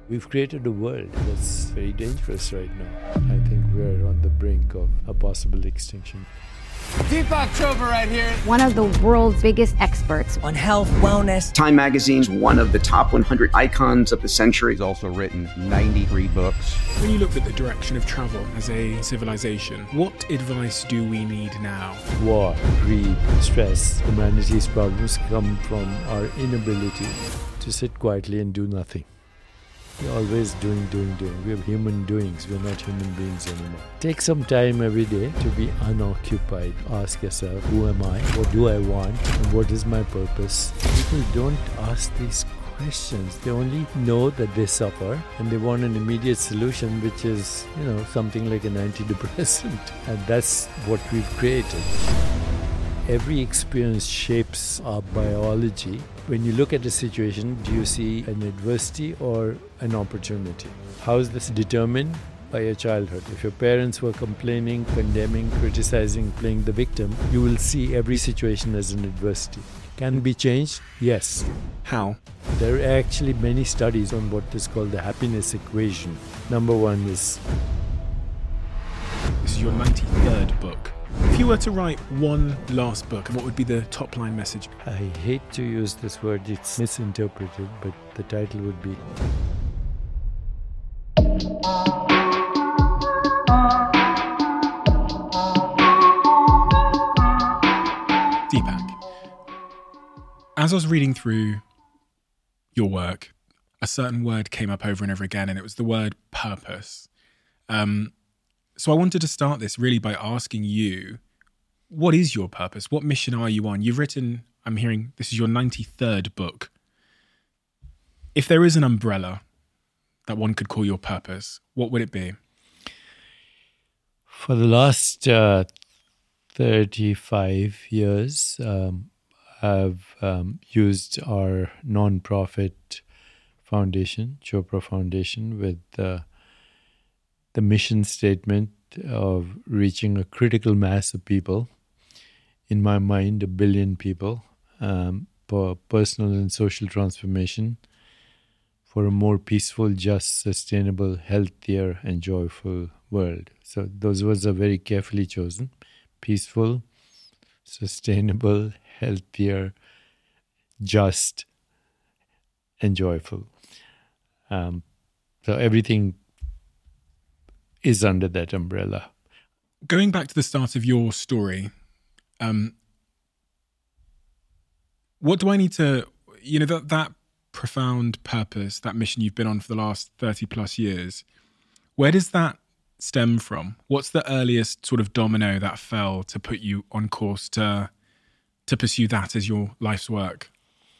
We've created a world that's very dangerous right now. I think we're on the brink of a possible extinction. Deepak Chopra right here. One of the world's biggest experts on health, wellness. Time magazine's one of the top 100 icons of the century. He's also written 93 books. When you look at the direction of travel as a civilization, what advice do we need now? War, greed, stress. Humanity's problems come from our inability to sit quietly and do nothing. We're always doing. We're human doings. We're not human beings anymore. Take some time every day to be unoccupied. Ask yourself, who am I? What do I want? And what is my purpose? People don't ask these questions. They only know that they suffer and they want an immediate solution, which is, something like an antidepressant. And that's what we've created. Every experience shapes our biology. When you look at a situation, do you see an adversity or an opportunity? How is this determined? By your childhood. If your parents were complaining, condemning, criticizing, playing the victim, you will see every situation as an adversity. Can it be changed? Yes. How? There are actually many studies on what is called the happiness equation. Number one is... This is your 93rd book. If you were to write one last book, what would be the top line message? I hate to use this word, it's misinterpreted, but the title would be... Deepak, as I was reading through your work, a certain word came up over and over again, and it was the word purpose. So I wanted to start this really by asking you, what is your purpose? What mission are you on? You've written, I'm hearing, this is your 93rd book. If there is an umbrella that one could call your purpose, what would it be? For the last 35 years, I've used our non-profit foundation, Chopra Foundation, with the mission statement of reaching a critical mass of people, in my mind, 1 billion people, for personal and social transformation, for a more peaceful, just, sustainable, healthier, and joyful world. So those words are very carefully chosen. Peaceful, sustainable, healthier, just, and joyful. So everything is under that umbrella. Going back to the start of your story, what do I need to, that profound purpose, that mission you've been on for the last 30 plus years, where does that stem from? What's the earliest sort of domino that fell to put you on course to pursue that as your life's work?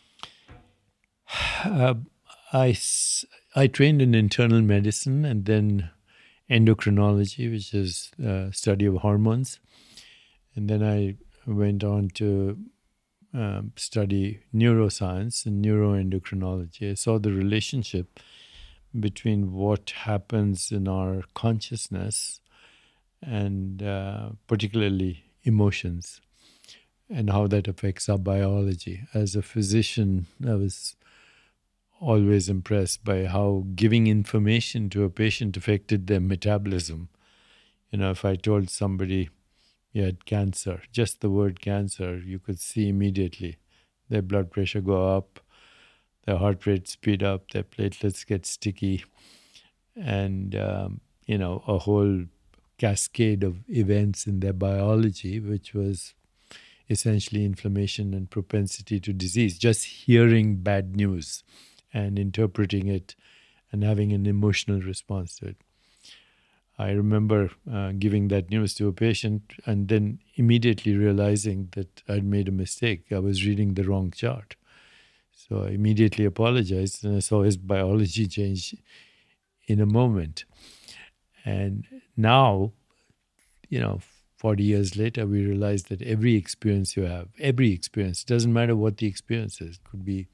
I trained in internal medicine and then endocrinology, which is study of hormones. And then I went on to study neuroscience and neuroendocrinology. I saw the relationship between what happens in our consciousness and particularly emotions and how that affects our biology. As a physician, I was always impressed by how giving information to a patient affected their metabolism. If I told somebody you had cancer, just the word cancer, you could see immediately their blood pressure go up, their heart rate speed up, their platelets get sticky, and, a whole cascade of events in their biology, which was essentially inflammation and propensity to disease. Just hearing bad news and interpreting it and having an emotional response to it. I remember giving that news to a patient and then immediately realizing that I'd made a mistake. I was reading the wrong chart. So I immediately apologized and I saw his biology change in a moment. And now, 40 years later, we realize that every experience you have, doesn't matter what the experience is, it could be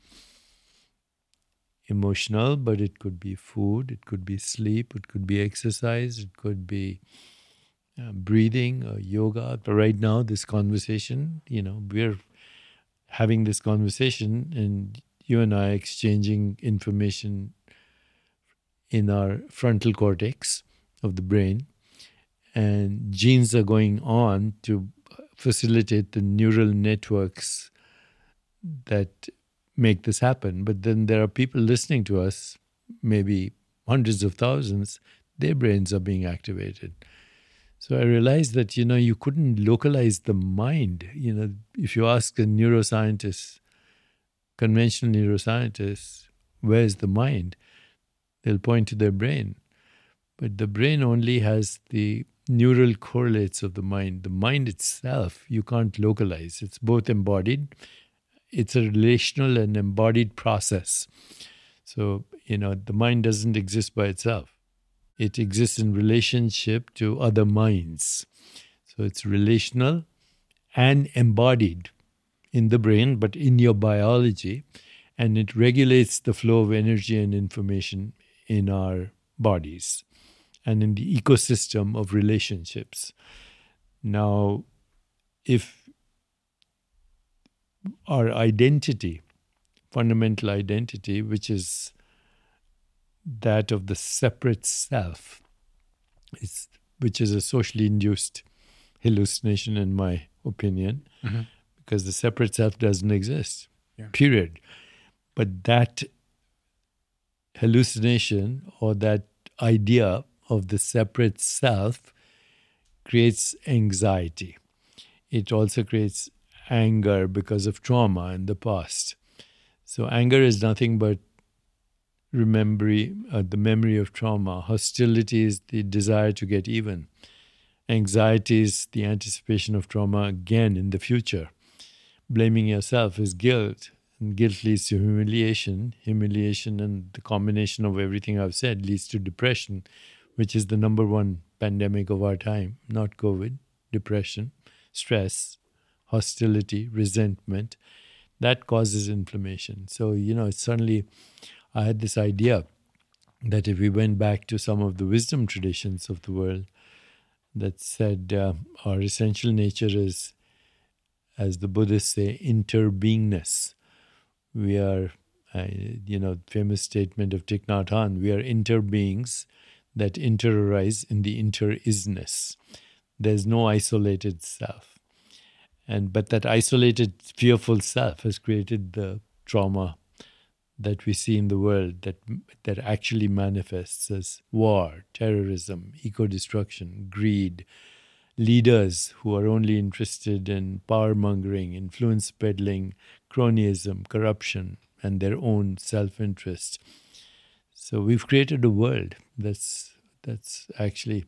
emotional, but it could be food, it could be sleep, it could be exercise, it could be breathing or yoga. But right now, this conversation, we're having this conversation and you and I exchanging information in our frontal cortex of the brain, and genes are going on to facilitate the neural networks that make this happen. But then there are people listening to us, maybe hundreds of thousands, their brains are being activated. So I realized that, you couldn't localize the mind. If you ask a neuroscientist, conventional neuroscientist, where's the mind? They'll point to their brain. But the brain only has the neural correlates of the mind. The mind itself, you can't localize. It's both embodied. It's a relational and embodied process. So, the mind doesn't exist by itself. It exists in relationship to other minds. So it's relational and embodied in the brain, but in your biology. And it regulates the flow of energy and information in our bodies and in the ecosystem of relationships. Now, if our identity, fundamental identity, which is that of the separate self, which is a socially induced hallucination, in my opinion, because the separate self doesn't exist, period. But that hallucination or that idea of the separate self creates anxiety. It also creates anger because of trauma in the past. So anger is nothing but the memory of trauma. Hostility is the desire to get even. Anxiety is the anticipation of trauma again in the future. Blaming yourself is guilt, and guilt leads to humiliation. Humiliation and the combination of everything I've said leads to depression, which is the number one pandemic of our time. Not COVID, depression, stress, hostility, resentment. That causes inflammation. So, suddenly I had this idea that if we went back to some of the wisdom traditions of the world that said our essential nature is, as the Buddhists say, interbeingness. We are, famous statement of Thich Nhat Hanh, we are interbeings that interarise in the inter-isness. There's no isolated self. But that isolated, fearful self has created the trauma that we see in the world that actually manifests as war, terrorism, eco-destruction, greed, leaders who are only interested in power-mongering, influence peddling, cronyism, corruption, and their own self-interest. So we've created a world that's actually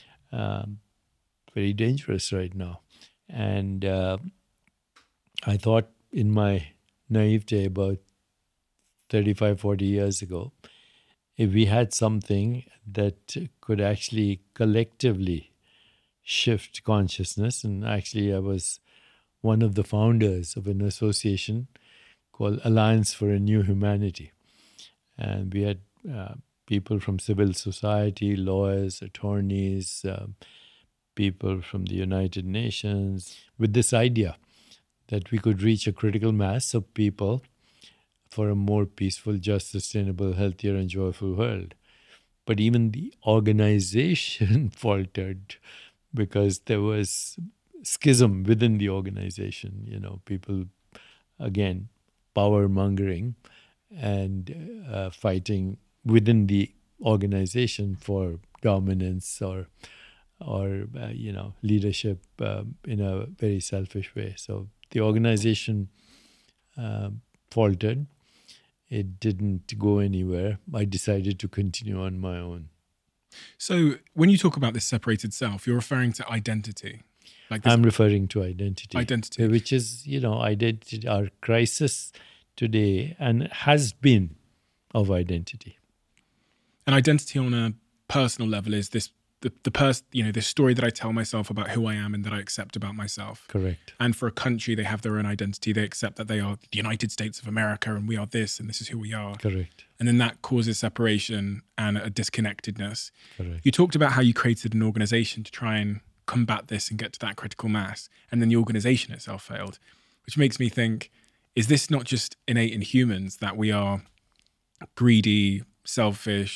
very dangerous right now. And I thought in my naivete about 35, 40 years ago, if we had something that could actually collectively shift consciousness, and actually I was one of the founders of an association called Alliance for a New Humanity. And we had people from civil society, lawyers, attorneys, people from the United Nations, with this idea that we could reach a critical mass of people for a more peaceful, just, sustainable, healthier, and joyful world. But even the organization faltered because there was schism within the organization. People, again, power-mongering and fighting within the organization for dominance or leadership in a very selfish way. So the organization faltered. It didn't go anywhere. I decided to continue on my own. So when you talk about this separated self, you're referring to identity. I'm referring to identity. Identity. Which is, identity, our crisis today, and has been of identity. And identity on a personal level is this this story that I tell myself about who I am and that I accept about myself. Correct. And for a country, they have their own identity. They accept that they are the United States of America and we are this and this is who we are. Correct. And then that causes separation and a disconnectedness. Correct. You talked about how you created an organization to try and combat this and get to that critical mass. And then the organization itself failed, which makes me think, is this not just innate in humans that we are greedy, selfish,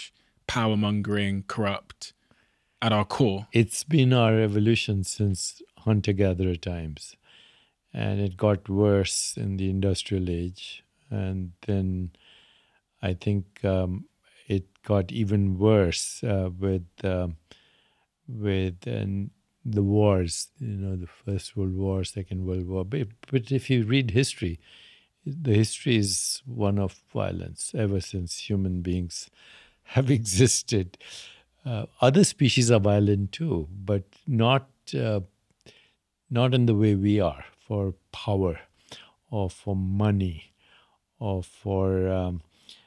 power-mongering, corrupt at our core. It's been our evolution since hunter-gatherer times. And it got worse in the industrial age. And then I think it got even worse with the wars, the First World War, Second World War. But if you read history, the history is one of violence ever since human beings have existed. Other species are violent too, but not in the way we are, for power or for money or for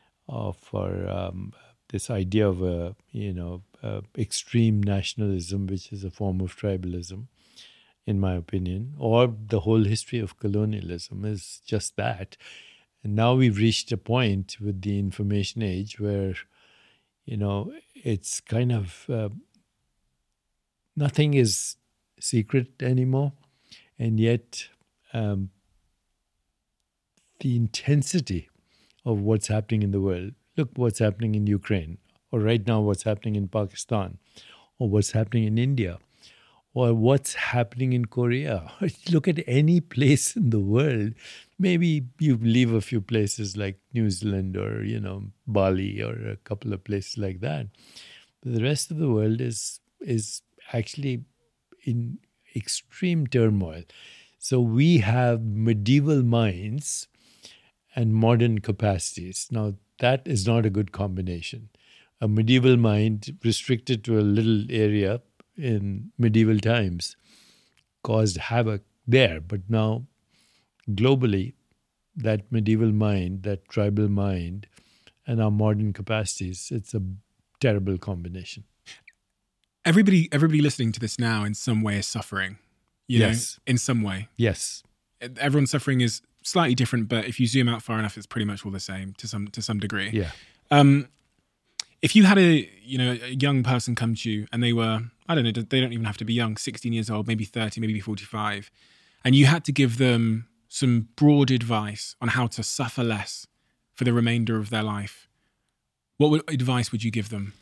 this idea of extreme nationalism, which is a form of tribalism, in my opinion, or the whole history of colonialism is just that. And now we've reached a point with the information age where, it's kind of nothing is secret anymore. And yet the intensity of what's happening in the world, look what's happening in Ukraine, or right now what's happening in Pakistan, or what's happening in India, or what's happening in Korea. Look at any place in the world. Maybe you leave a few places like New Zealand or, Bali or a couple of places like that. But the rest of the world is actually in extreme turmoil. So we have medieval minds and modern capacities. Now, that is not a good combination. A medieval mind restricted to a little area in medieval times caused havoc there. But now, globally, that medieval mind, that tribal mind, and our modern capacities, it's a terrible combination. Everybody listening to this now in some way is suffering. Yes. In some way. Yes. Everyone's suffering is slightly different, but if you zoom out far enough, it's pretty much all the same to some degree. Yeah. If you had a young person come to you and they were, I don't know, they don't even have to be young, 16 years old, maybe 30, maybe 45, and you had to give them some broad advice on how to suffer less for the remainder of their life, what advice would you give them?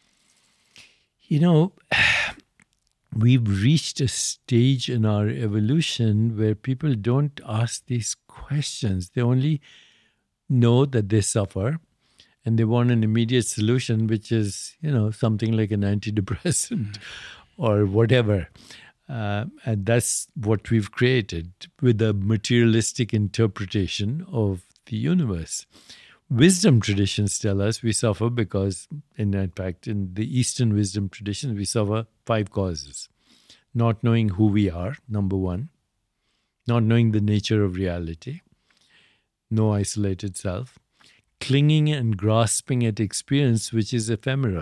We've reached a stage in our evolution where people don't ask these questions. They only know that they suffer and they want an immediate solution, which is, something like an antidepressant or whatever. And that's what we've created with a materialistic interpretation of the universe. Wisdom traditions tell us we suffer because, in fact, in the Eastern wisdom tradition, we suffer 5 causes. Not knowing who we are, number 1. Not knowing the nature of reality. No isolated self. Clinging and grasping at experience, which is ephemeral.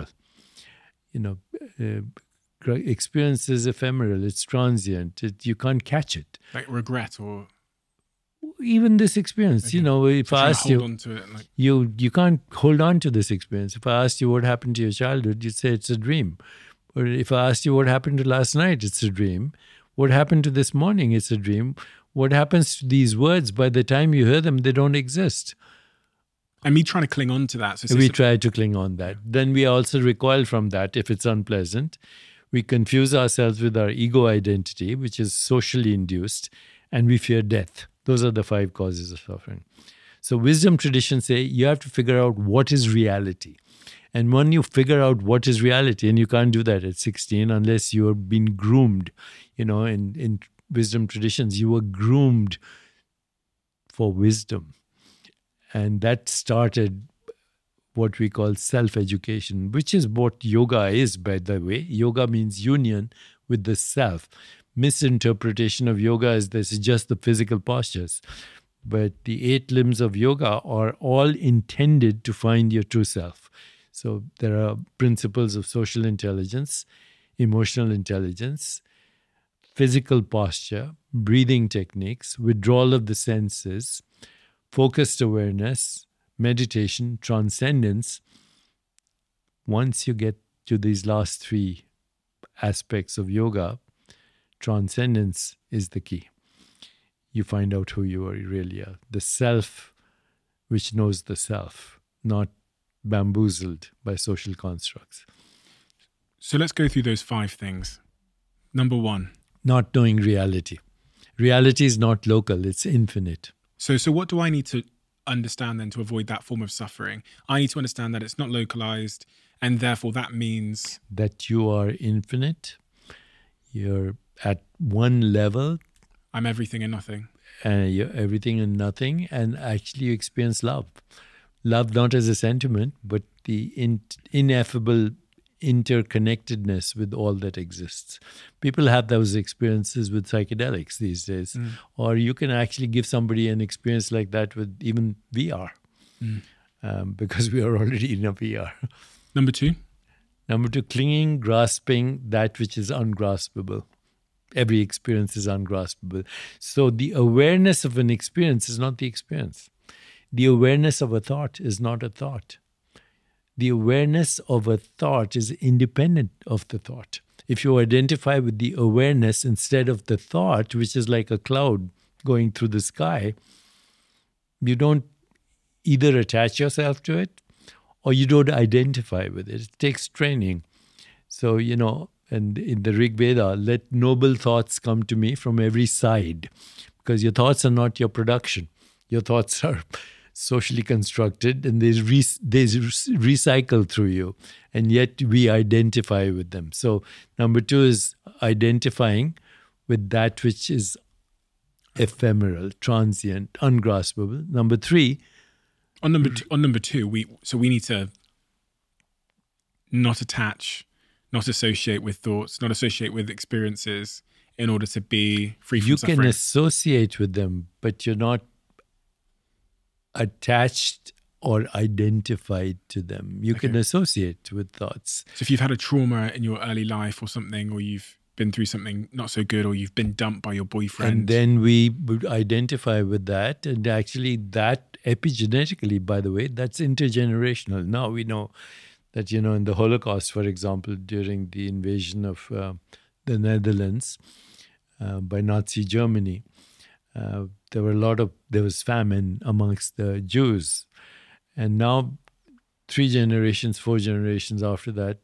Experience is ephemeral. It's transient. You can't catch it. Like regret or... Even this experience, okay. If I asked you, hold on to it, you can't hold on to this experience. If I asked you what happened to your childhood, you'd say it's a dream. Or if I asked you what happened to last night, it's a dream. What happened to this morning, it's a dream. What happens to these words, by the time you hear them, they don't exist. And me trying to cling on to that. We try to cling on that. Then we also recoil from that if it's unpleasant. We confuse ourselves with our ego identity, which is socially induced, and we fear death. Those are the 5 causes of suffering. So wisdom traditions say you have to figure out what is reality. And when you figure out what is reality, and you can't do that at 16 unless you have been groomed, in wisdom traditions, you were groomed for wisdom. And that started what we call self-education, which is what yoga is, by the way. Yoga means union with the self. Misinterpretation of yoga is this is just the physical postures. But the 8 limbs of yoga are all intended to find your true self. So there are principles of social intelligence, emotional intelligence, physical posture, breathing techniques, withdrawal of the senses, focused awareness, meditation, transcendence. Once you get to these last 3 aspects of yoga, transcendence is the key. You find out who you really are. The self which knows the self, not bamboozled by social constructs. So let's go through those 5 things. Number 1. Not knowing reality. Reality is not local, it's infinite. So what do I need to understand then to avoid that form of suffering? I need to understand that it's not localized, and therefore that means that you are infinite. You're at one level. I'm everything and nothing. You're everything and nothing, and actually you experience love. Love not as a sentiment, but the ineffable interconnectedness with all that exists. People have those experiences with psychedelics these days, or you can actually give somebody an experience like that with even VR, because we are already in a VR. Number 2? Number 2, clinging, grasping that which is ungraspable. Every experience is ungraspable. So the awareness of an experience is not the experience. The awareness of a thought is not a thought. The awareness of a thought is independent of the thought. If you identify with the awareness instead of the thought, which is like a cloud going through the sky, you don't either attach yourself to it or you don't identify with it. It takes training. So, and in the Rig Veda, let noble thoughts come to me from every side, because your thoughts are not your production. Your thoughts are socially constructed and they recycle through you, and yet we identify with them. So number 2 is identifying with that which is ephemeral, transient, ungraspable. Number 3, on number two, we need to not attach, not associate with thoughts, not associate with experiences in order to be free from suffering. You can associate with them, but you're not attached or identified to them. You can associate with thoughts. So if you've had a trauma in your early life or something, or you've been through something not so good, or you've been dumped by your boyfriend. And then we would identify with that. And actually that epigenetically, by the way, that's intergenerational. Now we know that, in the Holocaust, for example, during the invasion of the Netherlands by Nazi Germany, there was famine amongst the Jews. And now 3 generations, 4 generations after that,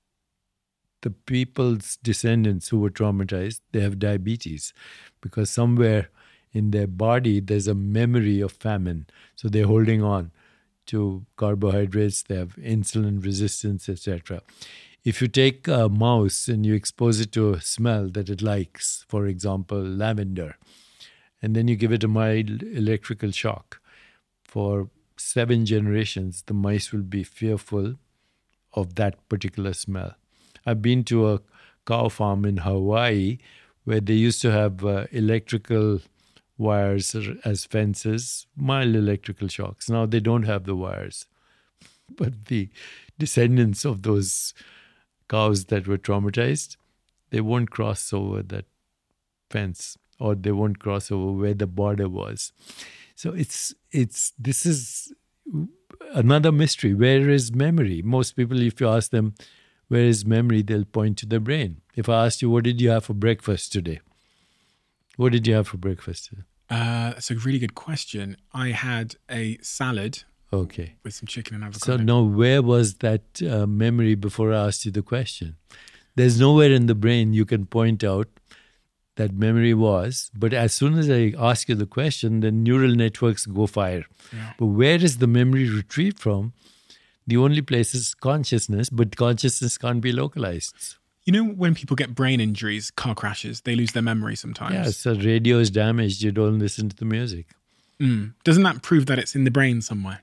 the people's descendants who were traumatized, they have diabetes because somewhere in their body there's a memory of famine. So they're holding on to carbohydrates, they have insulin resistance, etc. If you take a mouse and you expose it to a smell that it likes, for example, lavender, and then you give it a mild electrical shock, for 7 generations, the mice will be fearful of that particular smell. I've been to a cow farm in Hawaii where they used to have electrical wires as fences, mild electrical shocks. Now they don't have the wires. But the descendants of those cows that were traumatized, they won't cross over that fence, or they won't cross over where the border was. So this is another mystery. Where is memory? Most people, if you ask them, where is memory, they'll point to their brain. If I asked you, what did you have for breakfast today? What did you have for breakfast today? That's a really good question. I had a salad with some chicken and avocado. So now where was that memory before I asked you the question? There's nowhere in the brain you can point out that memory was, but as soon as I ask you the question, the neural networks go fire. Yeah. But where is the memory retrieved from? The only place is consciousness, but consciousness can't be localized. When people get brain injuries, car crashes, they lose their memory sometimes. Yeah, so radio is damaged, you don't listen to the music. Doesn't that prove that it's in the brain somewhere?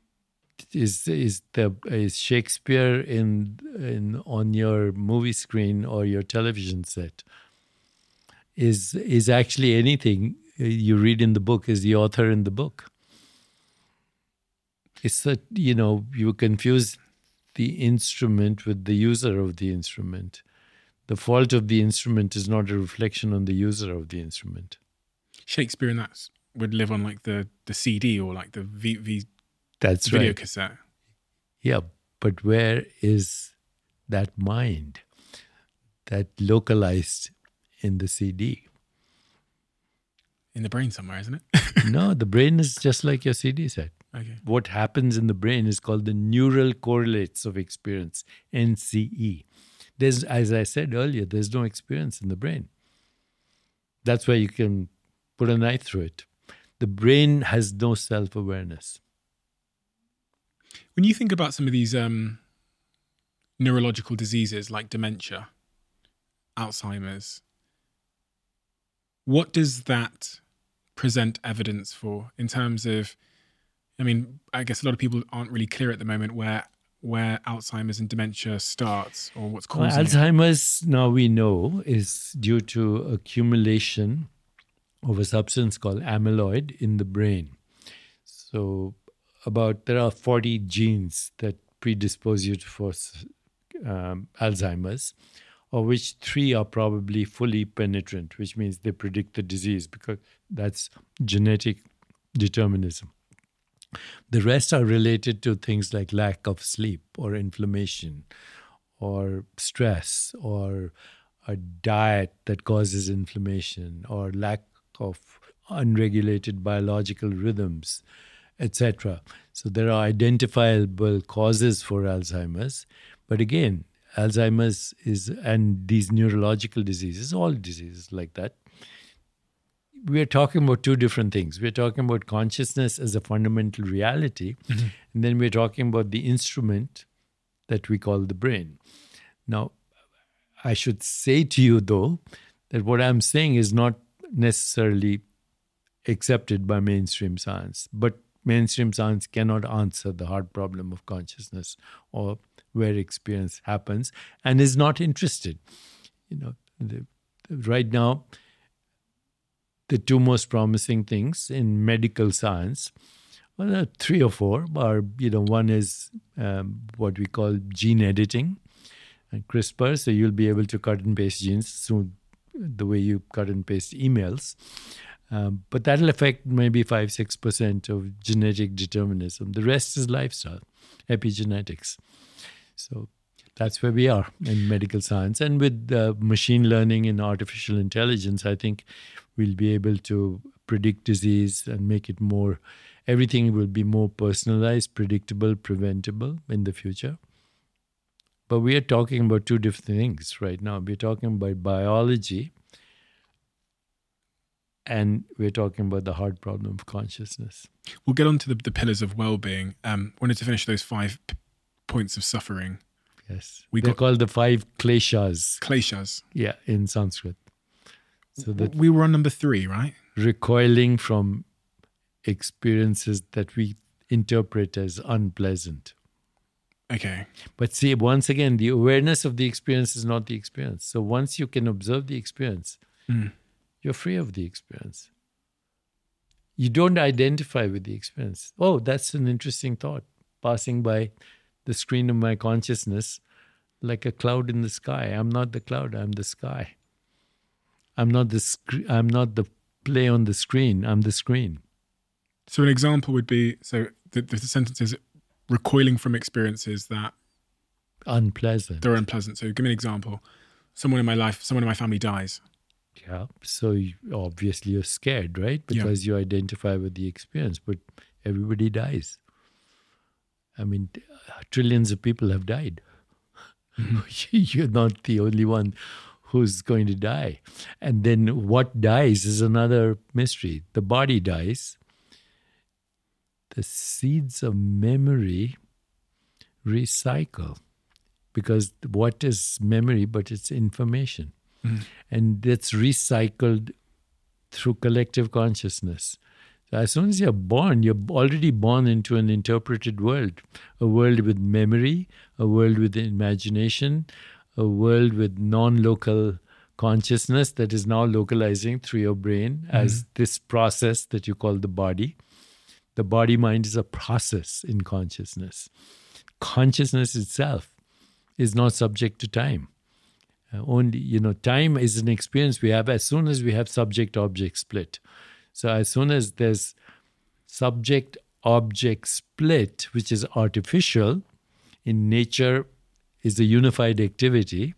Is Shakespeare on your movie screen or your television set? Is actually anything you read in the book, is the author in the book? It's that, you confuse the instrument with the user of the instrument. The fault of the instrument is not a reflection on the user of the instrument. Shakespeare and that would live on like the CD or like the That's video right. cassette. Yeah, but where is that mind that localized in the CD? In the brain somewhere, isn't it? No, the brain is just like your CD set. Okay. What happens in the brain is called the neural correlates of experience, NCE. There's, as I said earlier, there's no experience in the brain. That's why you can put a knife through it. The brain has no self-awareness. When you think about some of these neurological diseases like dementia, Alzheimer's, what does that present evidence for in terms of, I mean, I guess a lot of people aren't really clear at the moment where Alzheimer's and dementia starts or what's causing it. Alzheimer's, now we know, is due to accumulation of a substance called amyloid in the brain. So there are 40 genes that predispose you for Alzheimer's, of which 3 are probably fully penetrant, which means they predict the disease because that's genetic determinism. The rest are related to things like lack of sleep or inflammation or stress or a diet that causes inflammation or lack of unregulated biological rhythms, etc. So there are identifiable causes for Alzheimer's. But again, Alzheimer's and these neurological diseases, all diseases like that, we are talking about 2 different things. We're talking about consciousness as a fundamental reality, and then we're talking about the instrument that we call the brain. Now, I should say to you, though, that what I'm saying is not necessarily accepted by mainstream science, but mainstream science cannot answer the hard problem of consciousness or where experience happens and is not interested. Right now, the 2 most promising things in medical science, well, 3 or 4 are, one is what we call gene editing and CRISPR. So you'll be able to cut and paste genes soon, the way you cut and paste emails. But that'll affect maybe 5-6% of genetic determinism. The rest is lifestyle, epigenetics. So that's where we are in medical science. And with machine learning and artificial intelligence, I think we'll be able to predict disease and make it everything will be more personalized, predictable, preventable in the future. But we are talking about 2 different things right now. We're talking about biology and we're talking about the hard problem of consciousness. We'll get on to the pillars of well-being. Wanted to finish those 5 points of suffering. Yes. They're called the 5 kleshas. Kleshas. Yeah, in Sanskrit. So that we were on number 3, right? Recoiling from experiences that we interpret as unpleasant. Okay. But see, once again, the awareness of the experience is not the experience. So once you can observe the experience, you're free of the experience. You don't identify with the experience. Oh, that's an interesting thought. Passing by the screen of my consciousness like a cloud in the sky. I'm not the cloud, I'm the sky. I'm not the play on the screen, I'm the screen. So an example would be, the sentence is recoiling from experiences that unpleasant. They're unpleasant. So give me an example. Someone in my family dies. Yeah. So obviously you're scared, right? Because you identify with the experience, but everybody dies. I mean, trillions of people have died. You're not the only one who's going to die. And then what dies is another mystery. The body dies. The seeds of memory recycle. Because what is memory but it's information? And that's recycled through collective consciousness. So as soon as you're born, you're already born into an interpreted world. A world with memory, a world with imagination, a world with non-local consciousness that is now localizing through your brain as this process that you call the body. The body-mind is a process in consciousness. Consciousness itself is not subject to time. Only, time is an experience we have as soon as we have subject-object split. So as soon as there's subject-object split, which is artificial, in nature is a unified activity,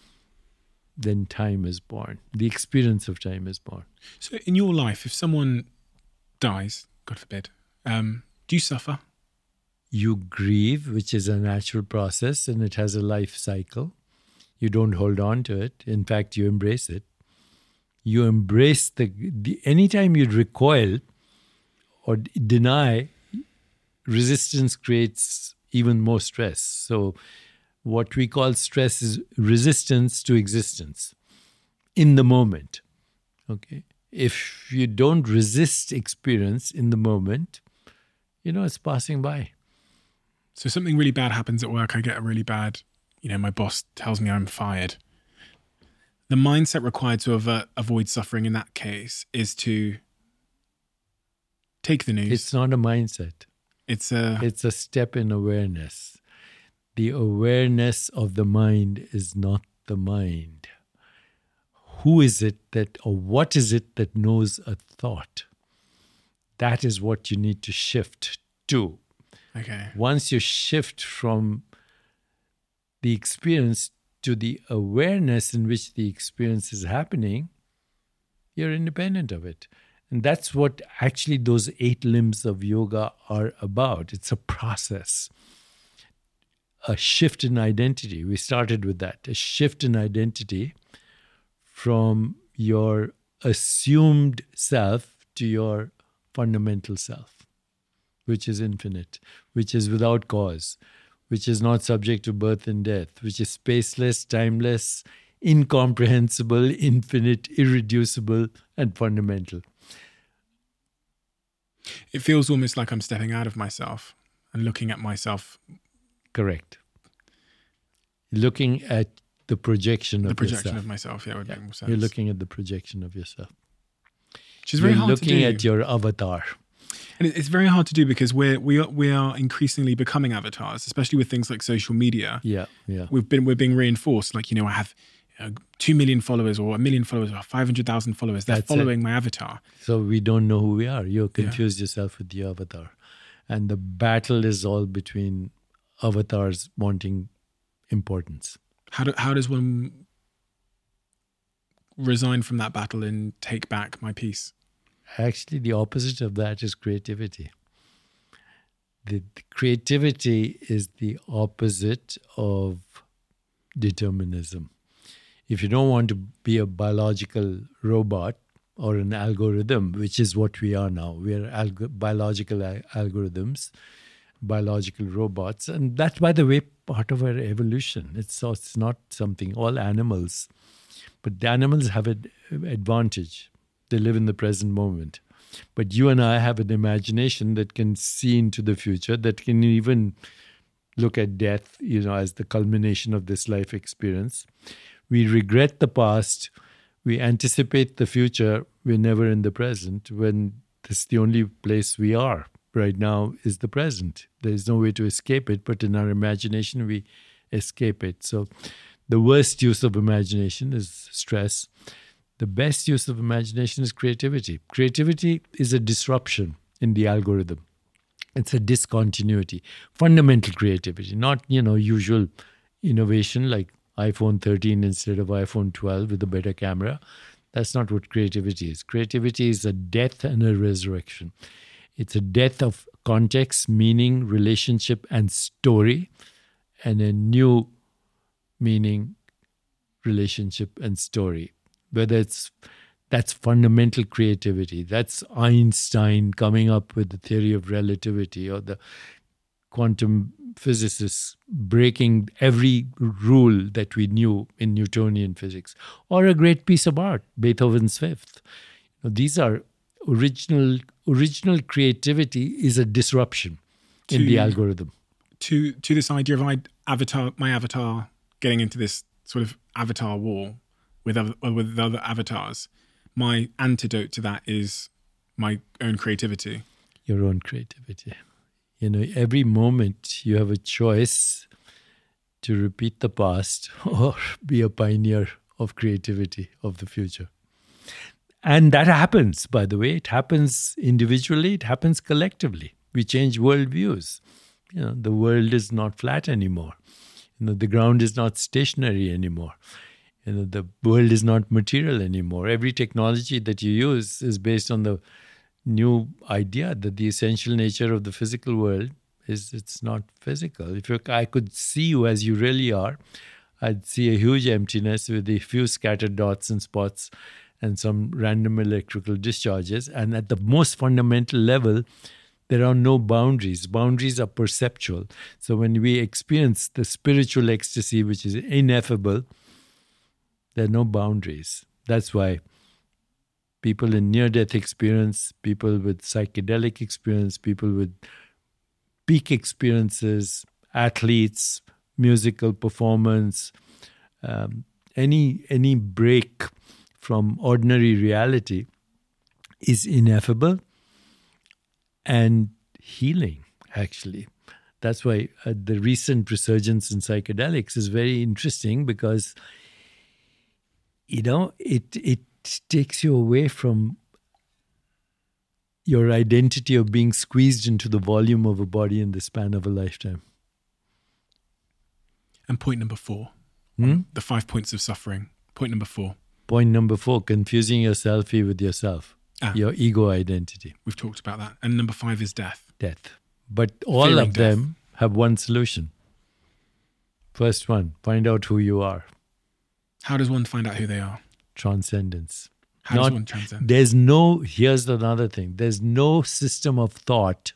then time is born. The experience of time is born. So in your life, if someone dies, God forbid, Do you suffer? You grieve, which is a natural process, and it has a life cycle. You don't hold on to it. In fact, you embrace it. You embrace the anytime you recoil or deny, resistance creates even more stress. So what we call stress is resistance to existence in the moment. Okay. If you don't resist experience in the moment, it's passing by. So something really bad happens at work. I get a really bad, my boss tells me I'm fired. The mindset required to avoid suffering in that case is to take the news. It's not a mindset. It's a step in awareness. The awareness of the mind is not the mind. Who is it or what is it that knows a thought? That is what you need to shift to. Okay. Once you shift from the experience to the awareness in which the experience is happening, you're independent of it. And that's what actually those 8 limbs of yoga are about. It's a process, a shift in identity. We started with that, a shift in identity from your assumed self to your fundamental self, which is infinite, which is without cause, which is not subject to birth and death, which is spaceless, timeless, incomprehensible, infinite, irreducible, and fundamental. It feels almost like I'm stepping out of myself and looking at myself. Correct. Looking at the projection of yourself. The projection of myself, would make more sense. You're looking at the projection of yourself. Which is very hard to do. You're looking at your avatar. And it's very hard to do because we are increasingly becoming avatars, especially with things like social media. Yeah. We're being reinforced. Like, I have 2 million followers or 1 million followers or 500,000 followers. They're following my avatar. So we don't know who we are. You confuse yourself with the avatar. And the battle is all between avatars wanting importance. How does one resign from that battle and take back my peace? Actually, the opposite of that is creativity. The creativity is the opposite of determinism. If you don't want to be a biological robot or an algorithm, which is what we are now, we are biological algorithms, biological robots. And that's, by the way, part of our evolution. It's not something, all animals. But the animals have an advantage. They live in the present moment. But you and I have an imagination that can see into the future, that can even look at death, as the culmination of this life experience. We regret the past. We anticipate the future. We're never in the present, when this is the only place we are right now is the present. There's no way to escape it, but in our imagination, we escape it. So the worst use of imagination is stress. The best use of imagination is creativity. Creativity is a disruption in the algorithm. It's a discontinuity. Fundamental creativity, not, usual innovation like iPhone 13 instead of iPhone 12 with a better camera. That's not what creativity is. Creativity is a death and a resurrection. It's a death of context, meaning, relationship, and story, and a new meaning, relationship, and story. That's fundamental creativity. That's Einstein coming up with the theory of relativity, or the quantum physicists breaking every rule that we knew in Newtonian physics, or a great piece of art, Beethoven's Fifth. These are original creativity is a disruption in the algorithm. To this idea of my avatar getting into this sort of avatar war with other avatars, my antidote to that is my own creativity. Your own creativity. Every moment you have a choice to repeat the past or be a pioneer of creativity of the future. And that happens, by the way. It happens individually. It happens collectively. We change worldviews. The world is not flat anymore. The ground is not stationary anymore. The world is not material anymore. Every technology that you use is based on the new idea that the essential nature of the physical world is it's not physical. If I could see you as you really are, I'd see a huge emptiness with a few scattered dots and spots and some random electrical discharges. And at the most fundamental level, there are no boundaries. Boundaries are perceptual. So when we experience the spiritual ecstasy, which is ineffable, there are no boundaries. That's why people in near-death experience, people with psychedelic experience, people with peak experiences, athletes, musical performance, any break from ordinary reality is ineffable and healing, actually. That's why the recent resurgence in psychedelics is very interesting because, it takes you away from your identity of being squeezed into the volume of a body in the span of a lifetime. And point number 4, the 5 points of suffering. Point number 4. Point number 4, confusing your selfie with yourself, your ego identity. We've talked about that. And number 5 is death. Death. But all Fearing of them have one solution. First one, find out who you are. How does one find out who they are? Transcendence. How does one transcend? Here's another thing. There's no system of thought,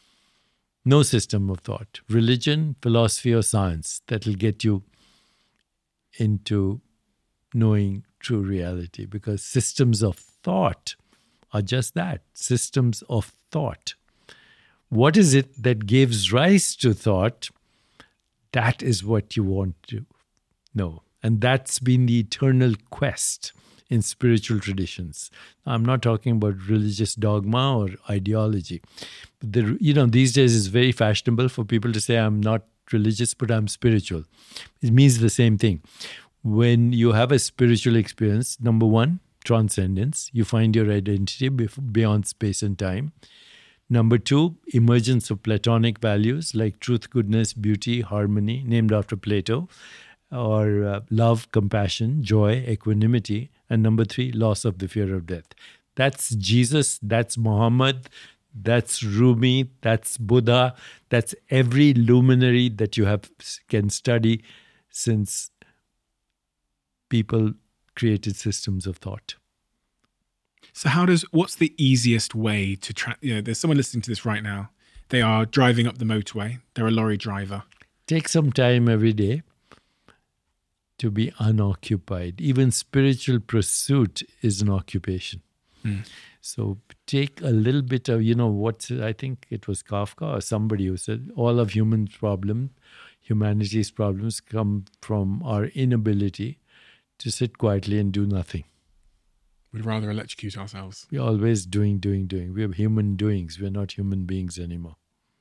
religion, philosophy, or science that will get you into knowing true reality, because systems of thought are just that, systems of thought. What is it that gives rise to thought? That is what you want to know. And that's been the eternal quest in spiritual traditions. I'm not talking about religious dogma or ideology. But these days it's very fashionable for people to say, I'm not religious, but I'm spiritual. It means the same thing. When you have a spiritual experience, number 1, transcendence. You find your identity beyond space and time. Number 2, emergence of Platonic values like truth, goodness, beauty, harmony, named after Plato, or love, compassion, joy, equanimity. And number 3, loss of the fear of death. That's Jesus, that's Muhammad, that's Rumi, that's Buddha, that's every luminary that you can study since people created systems of thought. So what's the easiest way to there's someone listening to this right now. They are driving up the motorway. They're a lorry driver. Take some time every day to be unoccupied. Even spiritual pursuit is an occupation. So take a little bit of, I think it was Kafka or somebody who said, all of humanity's problems come from our inability to sit quietly and do nothing. We'd rather electrocute ourselves. We're always doing. We have human doings. We're not human beings anymore.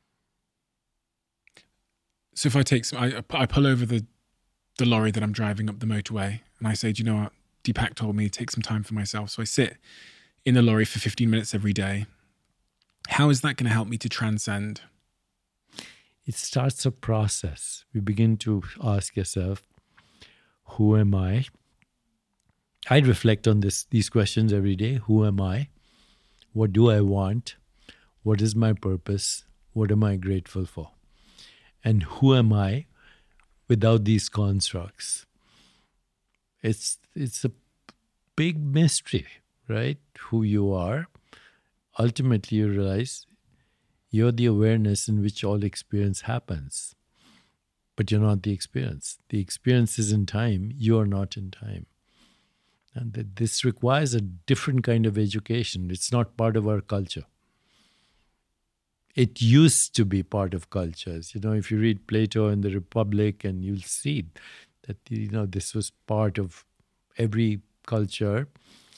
So if I pull over the lorry that I'm driving up the motorway and I say, do you know what? Deepak told me to take some time for myself. So I sit in the lorry for 15 minutes every day. How is that going to help me to transcend? It starts a process. We begin to ask yourself, who am I? I reflect on these questions every day. Who am I? What do I want? What is my purpose? What am I grateful for? And who am I without these constructs? It's a big mystery, right? Who you are. Ultimately, you realize you're the awareness in which all experience happens. But you're not the experience. The experience is in time. You are not in time. And this requires a different kind of education. It's not part of our culture. It used to be part of cultures. If you read Plato and the Republic, and you'll see that, this was part of every culture.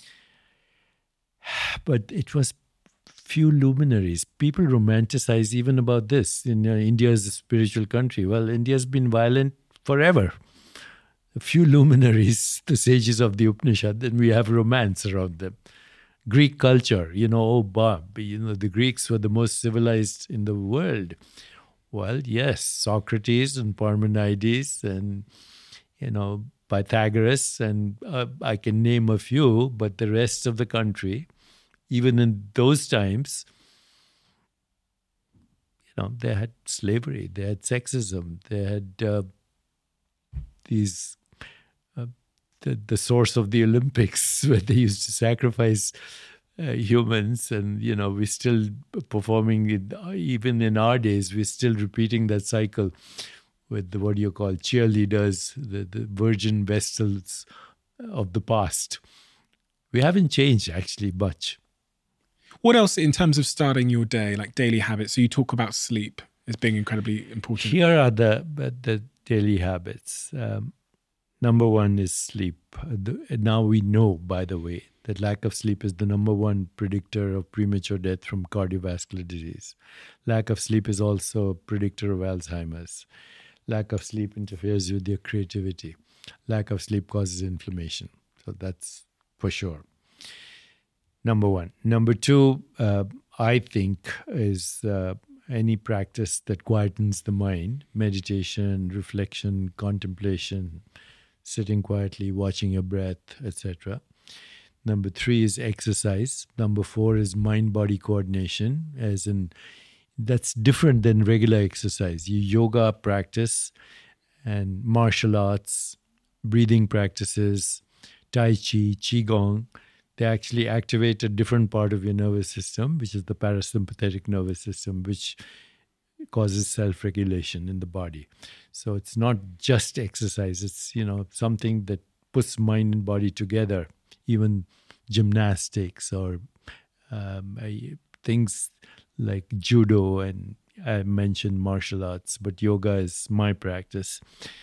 But it was few luminaries. People romanticize even about this. India is a spiritual country. Well, India's been violent forever. A few luminaries, the sages of the Upanishad, and we have romance around them. Greek culture, the Greeks were the most civilized in the world. Well, yes, Socrates and Parmenides and, Pythagoras, and I can name a few, but the rest of the country, even in those times, they had slavery, they had sexism, they had the source of the Olympics where they used to sacrifice humans, and we're still performing it. Even in our days, we're still repeating that cycle with what do you call cheerleaders, the virgin vessels of the past. We haven't changed actually much. What else in terms of starting your day, like daily habits? So you talk about sleep as being incredibly important. Here are the daily habits. Number one is sleep. Now we know, by the way, that lack of sleep is the number one predictor of premature death from cardiovascular disease. Lack of sleep is also a predictor of Alzheimer's. Lack of sleep interferes with your creativity. Lack of sleep causes inflammation. So that's for sure. Number one. Number two, I think, is any practice that quietens the mind, meditation, reflection, contemplation, sitting quietly, watching your breath, etc. Number three is exercise. Number four is mind-body coordination, as in that's different than regular exercise. You yoga practice and martial arts, breathing practices, Tai Chi, Qigong, they actually activate a different part of your nervous system, which is the parasympathetic nervous system, which causes self-regulation in the body. So it's not just exercise. It's, something that puts mind and body together. Even gymnastics or things like judo, and I mentioned martial arts, but yoga is my practice.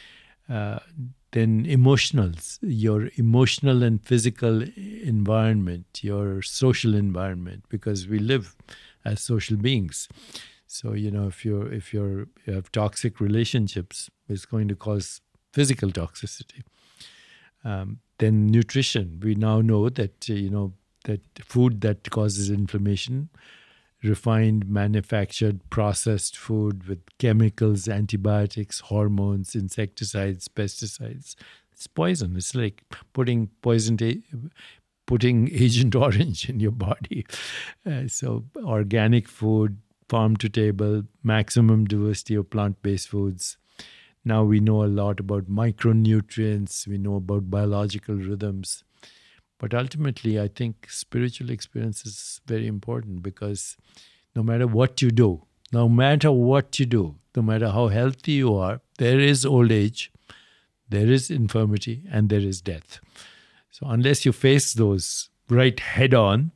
Then emotionals, your emotional and physical environment, your social environment, because we live as social beings. So, if you have toxic relationships, it's going to cause physical toxicity. Then nutrition. We now know that, that food that causes inflammation, refined, manufactured, processed food with chemicals, antibiotics, hormones, insecticides, pesticides. It's poison. It's like putting Agent Orange in your body. So organic food, farm to table, maximum diversity of plant-based foods. Now we know a lot about micronutrients. We know about biological rhythms. But ultimately, I think spiritual experience is very important, because no matter what you do, no matter how healthy you are, there is old age, there is infirmity, and there is death. So unless you face those right head on,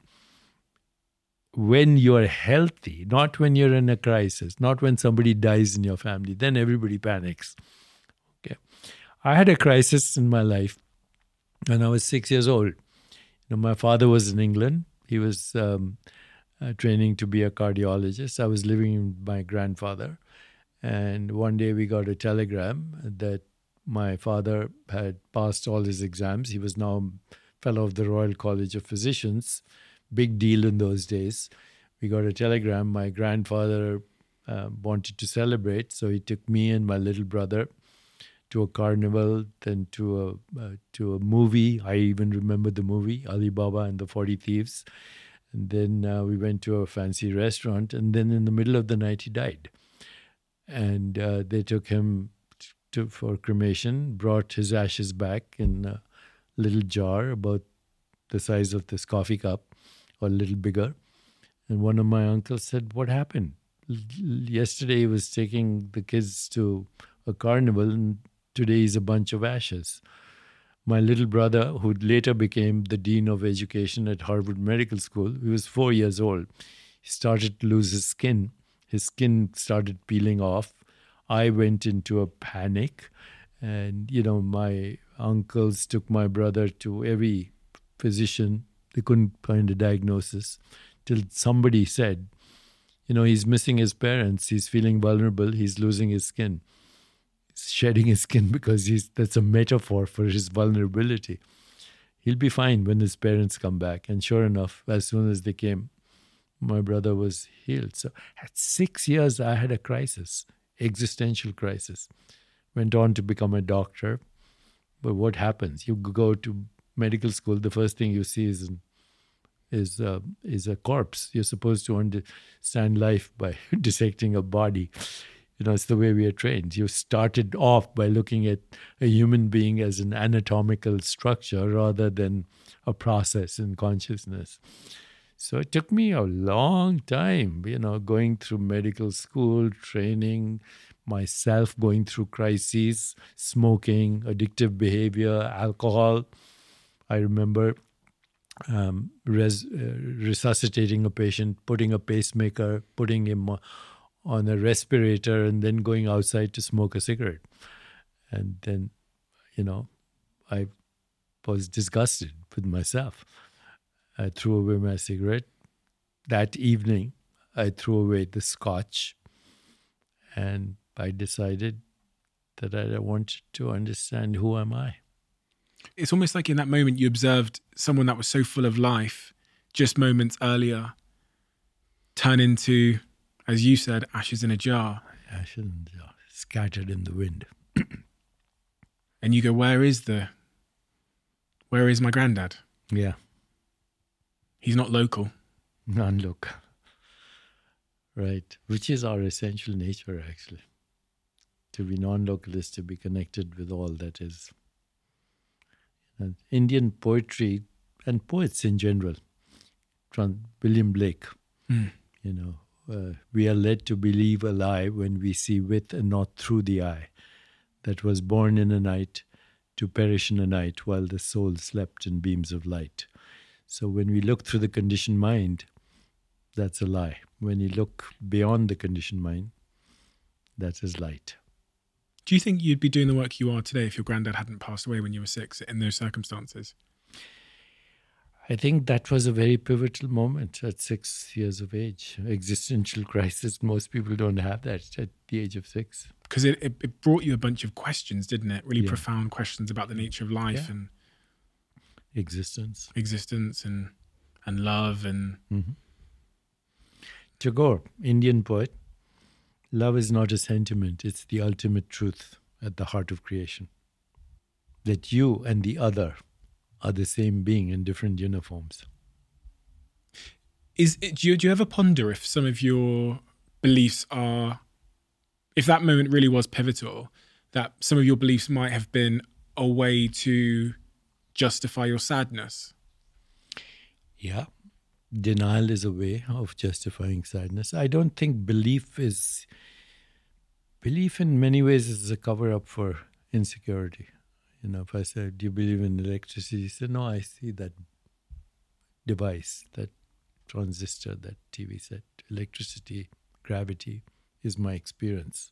when you're healthy, not when you're in a crisis, not when somebody dies in your family, then everybody panics. Okay, I had a crisis in my life when I was 6 years old. My father was in England. He was training to be a cardiologist. I was living with my grandfather. And one day we got a telegram that my father had passed all his exams. He was now a fellow of the Royal College of Physicians. Big deal in those days. We got a telegram. My grandfather wanted to celebrate, so he took me and my little brother to a carnival, then to a movie. I even remember the movie, Ali Baba and the 40 Thieves. And then we went to a fancy restaurant, and then in the middle of the night, he died. And they took him for cremation, brought his ashes back in a little jar about the size of this coffee cup, or a little bigger. And one of my uncles said, "What happened? Yesterday he was taking the kids to a carnival, and today is a bunch of ashes." My little brother, who later became the dean of education at Harvard Medical School, he was 4 years old. He started to lose his skin. His skin started peeling off. I went into a panic. And, my uncles took my brother to every physician. They couldn't find a diagnosis till somebody said, he's missing his parents. He's feeling vulnerable. He's losing his skin. Shedding his skin because that's a metaphor for his vulnerability. He'll be fine when his parents come back. And sure enough, as soon as they came, my brother was healed. So at 6 years, I had a crisis, existential crisis. Went on to become a doctor. But what happens? You go to medical school, the first thing you see is is a corpse. You're supposed to understand life by dissecting a body. It's the way we are trained. You started off by looking at a human being as an anatomical structure rather than a process in consciousness. So it took me a long time, going through medical school, training myself, going through crises, smoking, addictive behavior, alcohol. I remember resuscitating a patient, putting a pacemaker, putting him on a respirator, and then going outside to smoke a cigarette. And then, I was disgusted with myself. I threw away my cigarette. That evening, I threw away the scotch, and I decided that I wanted to understand, who am I? It's almost like in that moment you observed someone that was so full of life just moments earlier turn into, as you said, ashes in a jar. Ashes in a jar, scattered in the wind. And you go, where is my granddad? Yeah. He's not local. Non-local. Right. Which is our essential nature, actually. To be non-local is to be connected with all that is. And Indian poetry and poets in general, William Blake, we are led to believe a lie when we see with and not through the eye, that was born in a night to perish in a night while the soul slept in beams of light. So when we look through the conditioned mind, that's a lie. When you look beyond the conditioned mind, that is light. Do you think you'd be doing the work you are today if your granddad hadn't passed away when you were 6 in those circumstances? I think that was a very pivotal moment at 6 years of age. Existential crisis. Most people don't have that at the age of 6. Because it brought you a bunch of questions, didn't it? Really profound questions about the nature of life and existence and love and. Mm-hmm. Tagore, Indian poet. Love is not a sentiment, it's the ultimate truth at the heart of creation. That you and the other are the same being in different uniforms. Do you ever ponder if some of your beliefs are, if that moment really was pivotal, that some of your beliefs might have been a way to justify your sadness? Yeah. Denial is a way of justifying sadness. I don't think belief in many ways is a cover-up for insecurity. If I said, do you believe in electricity? You say, no, I see that device, that transistor, that TV set. Electricity, gravity is my experience.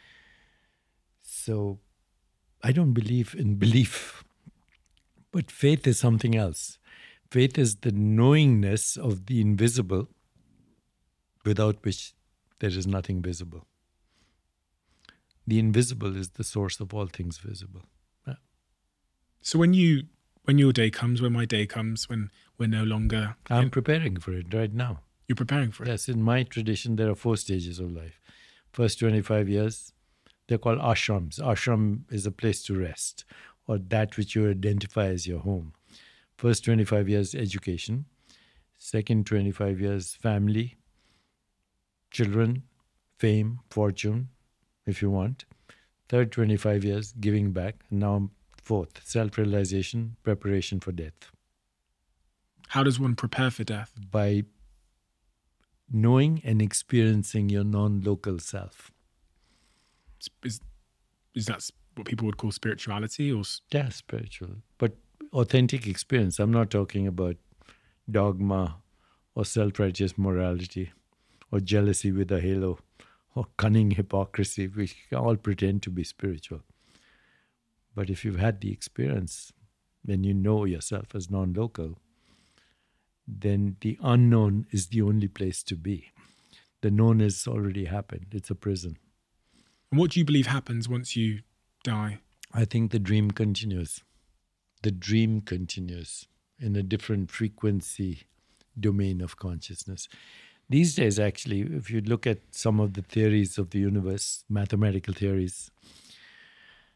So I don't believe in belief. But faith is something else. Faith is the knowingness of the invisible, without which there is nothing visible. The invisible is the source of all things visible. Yeah. So when your day comes, when my day comes, when we're no longer... I'm preparing for it right now. You're preparing for it? Yes, in my tradition, there are 4 stages of life. First 25 years, they're called ashrams. Ashram is a place to rest, or that which you identify as your home. First 25 years, education. Second 25 years, family, children, fame, fortune, if you want. Third 25 years, giving back. Now fourth, self-realization, preparation for death. How does one prepare for death? By knowing and experiencing your non-local self. Is that what people would call spirituality? Or? Yeah, spiritual. But authentic experience. I'm not talking about dogma or self-righteous morality or jealousy with a halo or cunning hypocrisy, which all pretend to be spiritual. But if you've had the experience, then you know yourself as non-local, then the unknown is the only place to be. The known has already happened. It's a prison. And what do you believe happens once you die? I think the dream continues. The dream continues in a different frequency domain of consciousness. These days, actually, if you look at some of the theories of the universe, mathematical theories,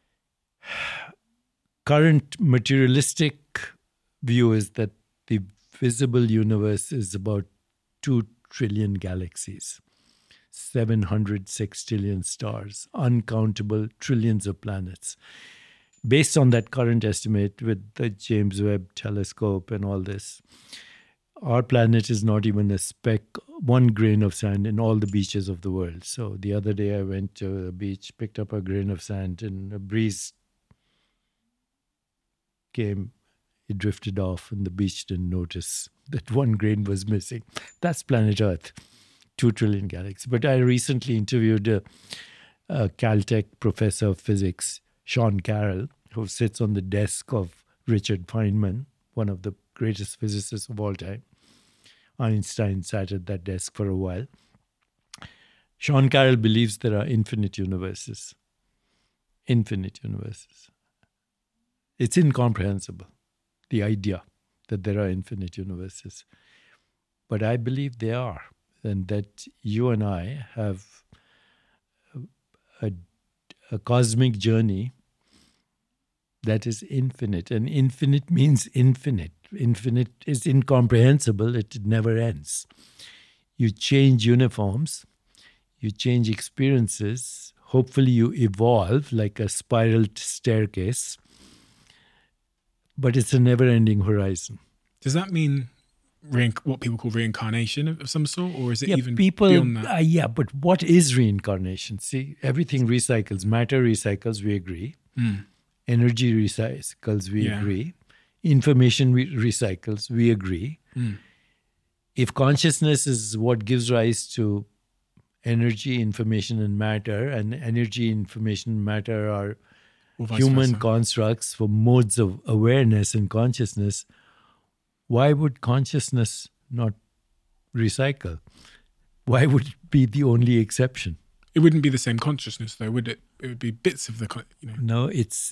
current materialistic view is that the visible universe is about 2 trillion galaxies, 700 sextillion stars, uncountable trillions of planets. Based on that current estimate with the James Webb telescope and all this, our planet is not even a speck, 1 grain of sand in all the beaches of the world. So the other day I went to the beach, picked up a grain of sand, and a breeze came, it drifted off, and the beach didn't notice that 1 grain was missing. That's planet Earth, 2 trillion galaxies. But I recently interviewed a Caltech professor of physics, Sean Carroll, who sits on the desk of Richard Feynman, one of the greatest physicists of all time. Einstein sat at that desk for a while. Sean Carroll believes there are infinite universes. Infinite universes. It's incomprehensible, the idea that there are infinite universes. But I believe they are, and that you and I have a cosmic journey that is infinite. And infinite means infinite. Infinite is incomprehensible. It never ends. You change uniforms. You change experiences. Hopefully you evolve like a spiraled staircase. But it's a never-ending horizon. Does that mean what people call reincarnation of some sort? Or is it even beyond that? Yeah, but what is reincarnation? See, everything recycles. Matter recycles, we agree. Energy recycles, we agree. Information recycles, we agree. If consciousness is what gives rise to energy, information, and matter, and energy, information, and matter are human constructs for modes of awareness and consciousness, why would consciousness not recycle? Why would it be the only exception? It wouldn't be the same consciousness, though, would it? It would be bits of the, No, it's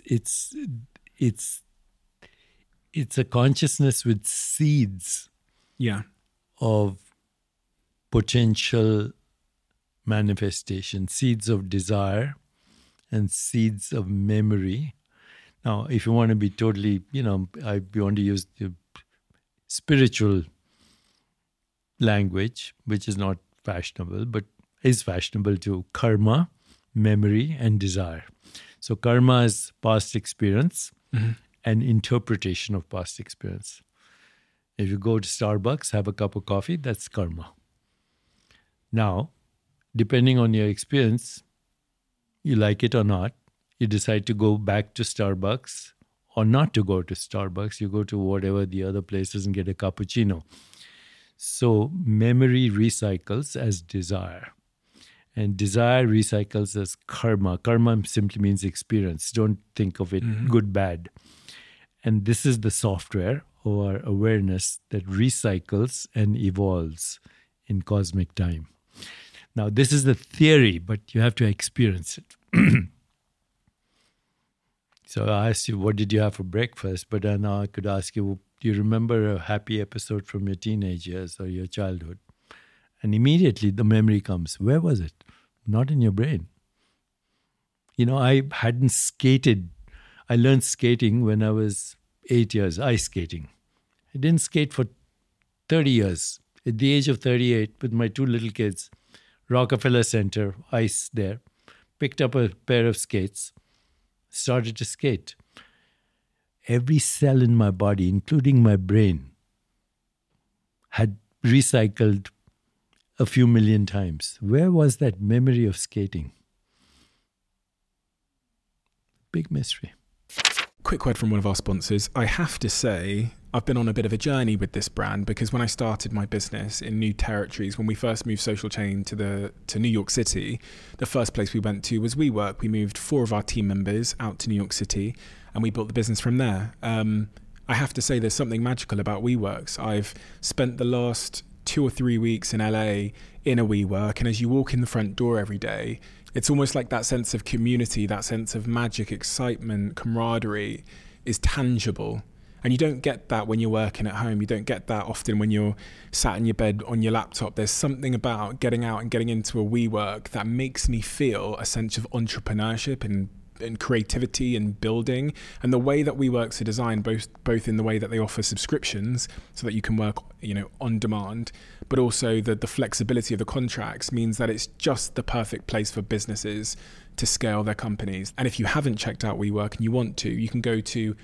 a consciousness with seeds of potential manifestation, seeds of desire and seeds of memory. Now, if you want to be totally, I want to use the spiritual language, which is not fashionable, but is fashionable to karma, memory, and desire. So karma is past experience and interpretation of past experience. If you go to Starbucks, have a cup of coffee, that's karma. Now, depending on your experience, you like it or not, you decide to go back to Starbucks or not to go to Starbucks. You go to whatever the other places and get a cappuccino. So memory recycles as desire. And desire recycles as karma. Karma simply means experience. Don't think of it good, bad. And this is the software or awareness that recycles and evolves in cosmic time. Now, this is the theory, but you have to experience it. So I asked you, what did you have for breakfast? But now I could ask you, do you remember a happy episode from your teenage years or your childhood? And immediately the memory comes. Where was it? Not in your brain. I hadn't skated. I learned skating when I was 8 years, ice skating. I didn't skate for 30 years. At the age of 38, with my 2 little kids, Rockefeller Center, ice there, picked up a pair of skates, started to skate. Every cell in my body, including my brain, had recycled a few million times. Where was that memory of skating? Big mystery. Quick word from one of our sponsors. I have to say, I've been on a bit of a journey with this brand because when I started my business in new territories, when we first moved Social Chain to New York City, the first place we went to was WeWork. We moved 4 of our team members out to New York City and we built the business from there. I have to say there's something magical about WeWorks. I've spent the last 2 or 3 weeks in LA in a WeWork, and as you walk in the front door every day, it's almost like that sense of community, that sense of magic, excitement, camaraderie is tangible. And you don't get that when you're working at home. You don't get that often when you're sat in your bed on your laptop. There's something about getting out and getting into a WeWork that makes me feel a sense of entrepreneurship and and creativity and building. And the way that WeWorks are designed, both in the way that they offer subscriptions so that you can work, on demand, but also the flexibility of the contracts means that it's just the perfect place for businesses to scale their companies. And if you haven't checked out WeWork and you want to, you can go to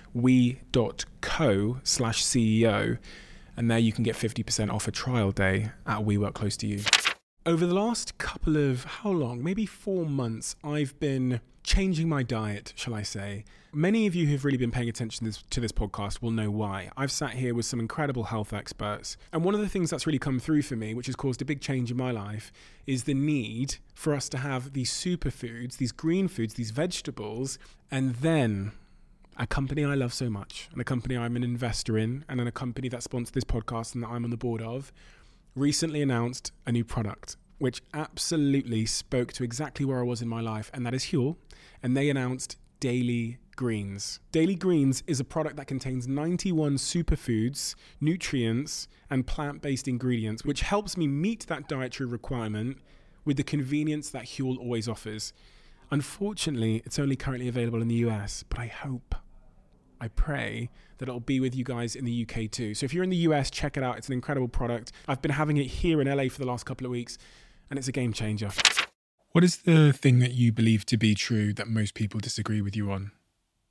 we.co/CEO, and there you can get 50% off a trial day at a WeWork close to you. Over the last couple of, maybe 4 months, I've been changing my diet, shall I say. Many of you who've really been paying attention to this podcast will know why. I've sat here with some incredible health experts. And one of the things that's really come through for me, which has caused a big change in my life, is the need for us to have these superfoods, these green foods, these vegetables, and then a company I love so much, and a company I'm an investor in, and then a company that sponsored this podcast and that I'm on the board of, recently announced a new product, which absolutely spoke to exactly where I was in my life, and that is Huel. And they announced Daily Greens. Daily Greens is a product that contains 91 superfoods, nutrients, and plant-based ingredients, which helps me meet that dietary requirement with the convenience that Huel always offers. Unfortunately, it's only currently available in the US, but I pray that it'll be with you guys in the UK too. So if you're in the US, check it out. It's an incredible product. I've been having it here in LA for the last couple of weeks, and it's a game changer. What is the thing that you believe to be true that most people disagree with you on?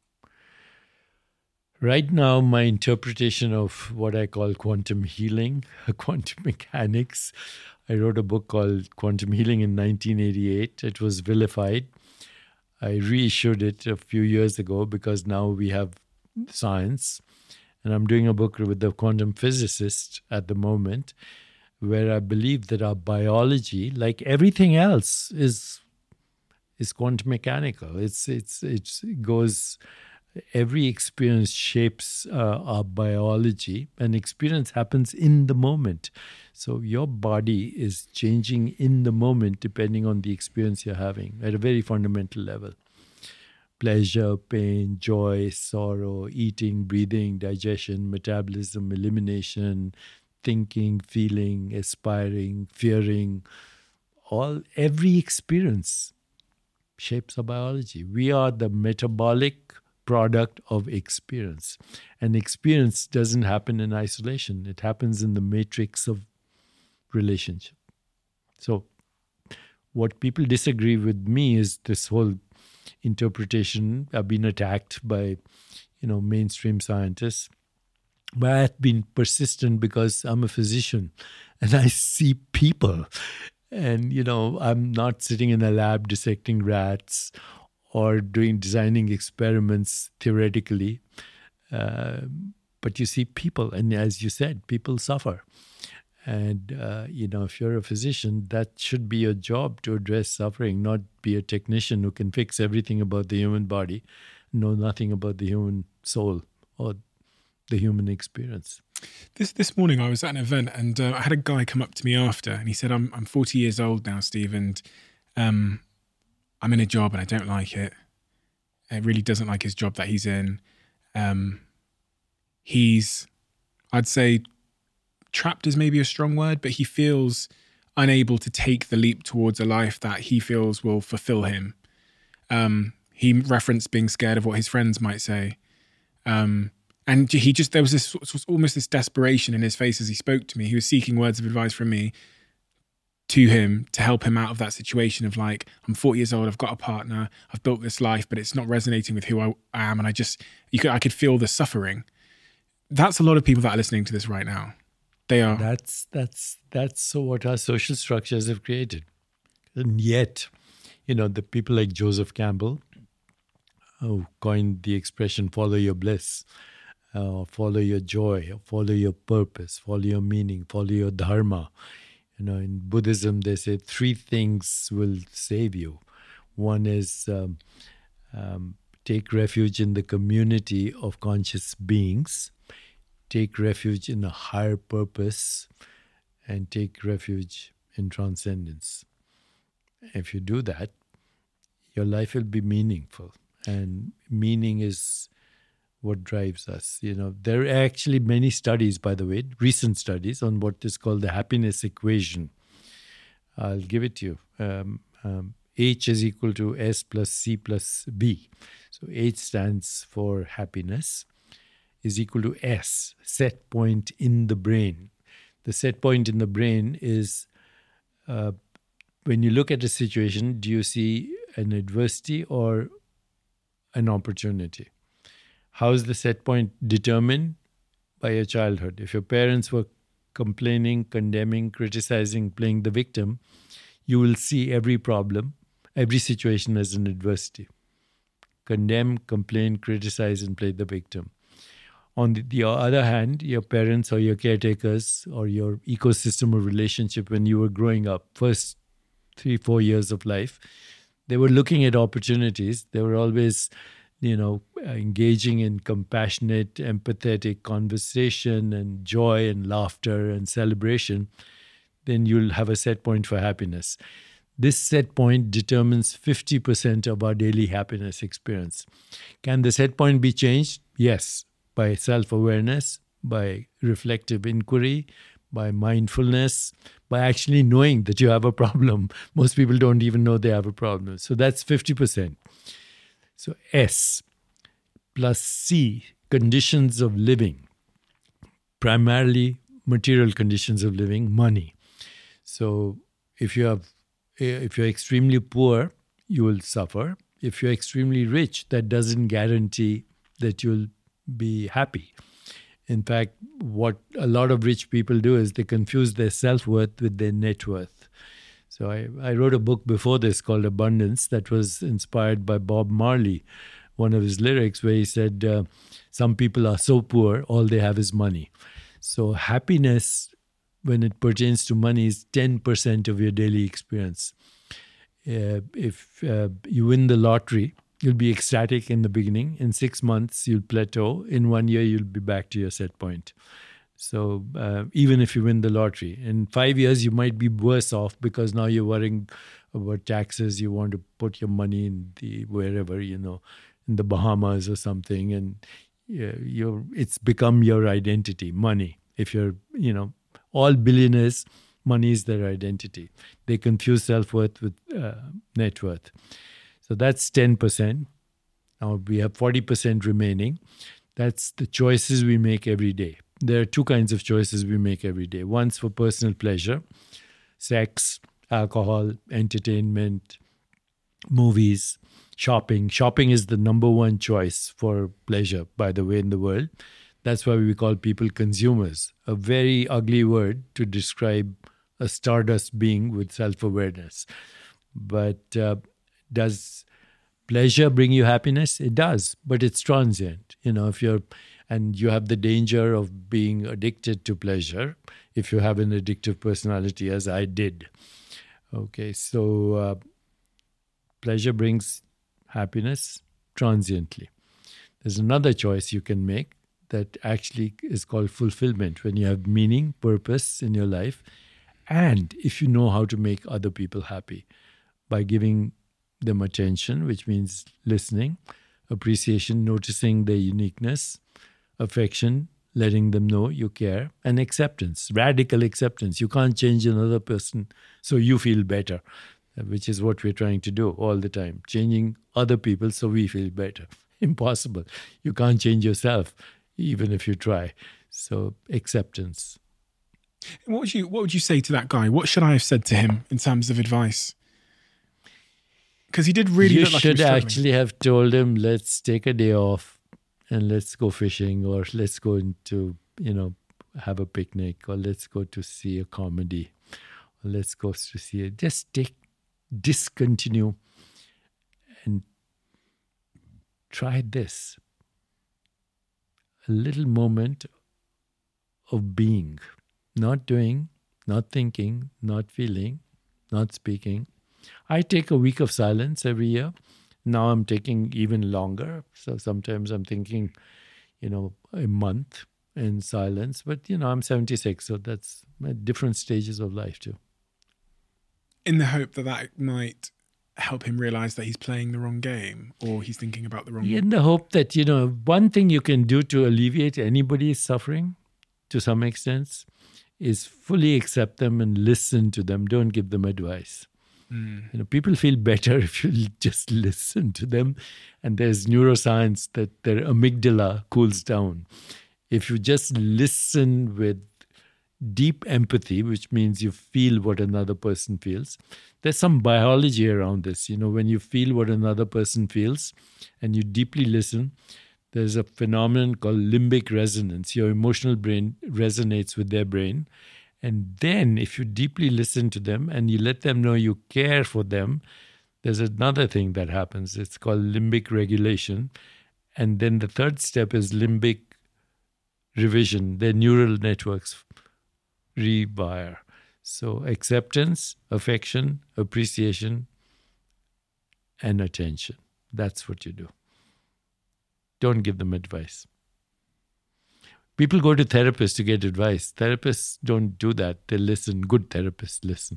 Right now, my interpretation of what I call quantum healing, quantum mechanics. I wrote a book called Quantum Healing in 1988. It was vilified. I reissued it a few years ago because now we have science. And I'm doing a book with a quantum physicist at the moment, where I believe that our biology, like everything else, is quantum mechanical. It goes. Every experience shapes our biology, and experience happens in the moment. So your body is changing in the moment depending on the experience you're having at a very fundamental level. Pleasure, pain, joy, sorrow, eating, breathing, digestion, metabolism, elimination, thinking, feeling, aspiring, fearing, every experience shapes our biology. We are the metabolic product of experience. And experience doesn't happen in isolation. It happens in the matrix of relationship. So what people disagree with me is this whole interpretation. I've been attacked by, mainstream scientists. But I've been persistent because I'm a physician and I see people. And, I'm not sitting in a lab dissecting rats or designing experiments theoretically. But you see people. And as you said, people suffer. And, if you're a physician, that should be your job to address suffering, not be a technician who can fix everything about the human body, know nothing about the human soul or the human experience. This morning I was at an event and I had a guy come up to me after and he said, I'm 40 years old now, Steve, and I'm in a job and I don't like it. He really doesn't like his job that he's in. He's, I'd say, trapped is maybe a strong word, but he feels unable to take the leap towards a life that he feels will fulfill him. He referenced being scared of what his friends might say. And there was almost this desperation in his face as he spoke to me. He was seeking words of advice from me to him to help him out of that situation of like, I'm 40 years old, I've got a partner, I've built this life, but it's not resonating with who I am. And I could feel the suffering. That's a lot of people that are listening to this right now. They are. That's what our social structures have created. And yet, the people like Joseph Campbell, who coined the expression, follow your bliss, follow your joy, follow your purpose, follow your meaning, follow your dharma. In Buddhism, they say 3 things will save you. One is take refuge in the community of conscious beings, take refuge in a higher purpose, and take refuge in transcendence. If you do that, your life will be meaningful. And meaning is what drives us. There are actually many studies, by the way, recent studies on what is called the happiness equation. I'll give it to you. H is equal to S plus C plus B. So H stands for happiness, is equal to S, set point in the brain. The set point in the brain is when you look at a situation, do you see an adversity or an opportunity? How is the set point determined? By your childhood. If your parents were complaining, condemning, criticizing, playing the victim, you will see every problem, every situation as an adversity. Condemn, complain, criticize, and play the victim. On the other hand, your parents or your caretakers or your ecosystem of relationship when you were growing up, first 3-4 years of life, they were looking at opportunities. They were always, engaging in compassionate, empathetic conversation and joy and laughter and celebration. Then you'll have a set point for happiness. This set point determines 50% of our daily happiness experience. Can the set point be changed? Yes, by self-awareness, by reflective inquiry, by mindfulness, by actually knowing that you have a problem. Most people don't even know they have a problem. So that's 50%. So S plus C, conditions of living, primarily material conditions of living, money. So if you're extremely poor, you will suffer. If you're extremely rich, that doesn't guarantee that you'll be happy. In fact, what a lot of rich people do is they confuse their self-worth with their net worth. So I wrote a book before this called Abundance that was inspired by Bob Marley, one of his lyrics where he said, some people are so poor, all they have is money. So happiness, when it pertains to money, is 10% of your daily experience. If you win the lottery, you'll be ecstatic in the beginning. In 6 months, you'll plateau. In 1 year, you'll be back to your set point. So even if you win the lottery, in 5 years, you might be worse off because now you're worrying about taxes. You want to put your money in wherever, in the Bahamas or something. And it's become your identity, money. If you're, all billionaires, money is their identity. They confuse self-worth with net worth. So that's 10%. Now we have 40% remaining. That's the choices we make every day. There are two kinds of choices we make every day. One's for personal pleasure, sex, alcohol, entertainment, movies, shopping. Shopping is the number one choice for pleasure, by the way, in the world. That's why we call people consumers, a very ugly word to describe a stardust being with self-awareness. But does pleasure bring you happiness? It does, but it's transient. And you have the danger of being addicted to pleasure if you have an addictive personality, as I did. Okay, so pleasure brings happiness transiently. There's another choice you can make that actually is called fulfillment, when you have meaning, purpose in your life, and if you know how to make other people happy by giving them attention, which means listening, appreciation, noticing their uniqueness, affection, letting them know you care, and acceptance, radical acceptance. You can't change another person so you feel better, which is what we're trying to do all the time, changing other people so we feel better. Impossible. You can't change yourself, even if you try. So acceptance. What would you say to that guy? What should I have said to him in terms of advice? Because he did really look like he was struggling. You should actually have told him, let's take a day off and let's go fishing, or let's go into, have a picnic, or let's go to see a comedy, or let's go to see it. Just discontinue and try this. A little moment of being, not doing, not thinking, not feeling, not speaking. I take a week of silence every year. Now I'm taking even longer. So sometimes I'm thinking, a month in silence. But, I'm 76, so that's at different stages of life too. In the hope that might help him realize that he's playing the wrong game, or he's thinking about the wrong game. In the hope that, one thing you can do to alleviate anybody's suffering to some extent is fully accept them and listen to them. Don't give them advice. People feel better if you just listen to them. And there's neuroscience that their amygdala cools down. If you just listen with deep empathy, which means you feel what another person feels. There's some biology around this. When you feel what another person feels and you deeply listen, there's a phenomenon called limbic resonance. Your emotional brain resonates with their brain. And then if you deeply listen to them and you let them know you care for them, there's another thing that happens. It's called limbic regulation. And then the third step is limbic revision. Their neural networks rewire. So acceptance, affection, appreciation, and attention. That's what you do. Don't give them advice. People go to therapists to get advice. Therapists don't do that. They listen. Good therapists listen.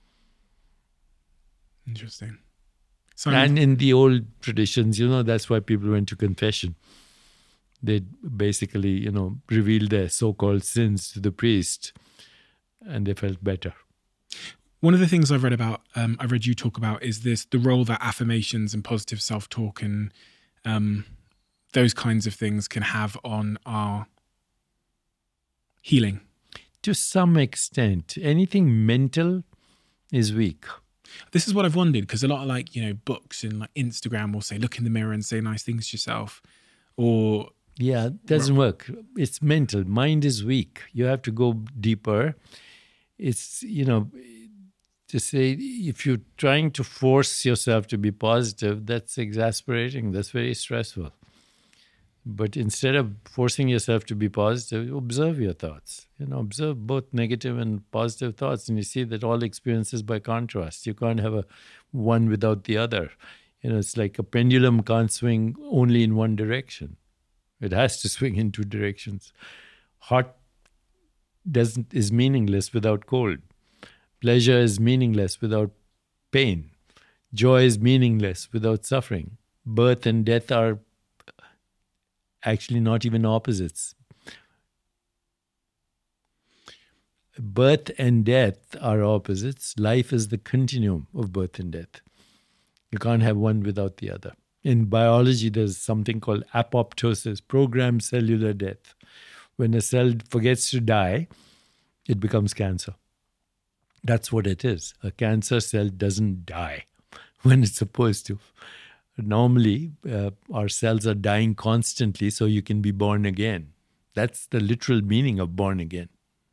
Interesting. And in the old traditions, that's why people went to confession. They basically, revealed their so-called sins to the priest, and they felt better. One of the things I've read about, I read you talk about, is the role that affirmations and positive self-talk and those kinds of things can have on our healing. To some extent, anything mental is weak. This is what I've wondered, because a lot of books and Instagram will say, look in the mirror and say nice things to yourself. Or yeah, it doesn't work. It's mental. Mind is weak. You have to go deeper. It's, to say if you're trying to force yourself to be positive, that's exasperating. That's very stressful. But instead of forcing yourself to be positive, observe your thoughts. Observe both negative and positive thoughts. And you see that all experience is by contrast. You can't have one without the other. It's like a pendulum can't swing only in one direction. It has to swing in two directions. Hot is meaningless without cold. Pleasure is meaningless without pain. Joy is meaningless without suffering. Birth and death are actually not even opposites. Birth and death are opposites. Life is the continuum of birth and death. You can't have one without the other. In biology, there's something called apoptosis, programmed cellular death. When a cell forgets to die, it becomes cancer. That's what it is. A cancer cell doesn't die when it's supposed to. Normally, our cells are dying constantly so you can be born again. That's the literal meaning of born again.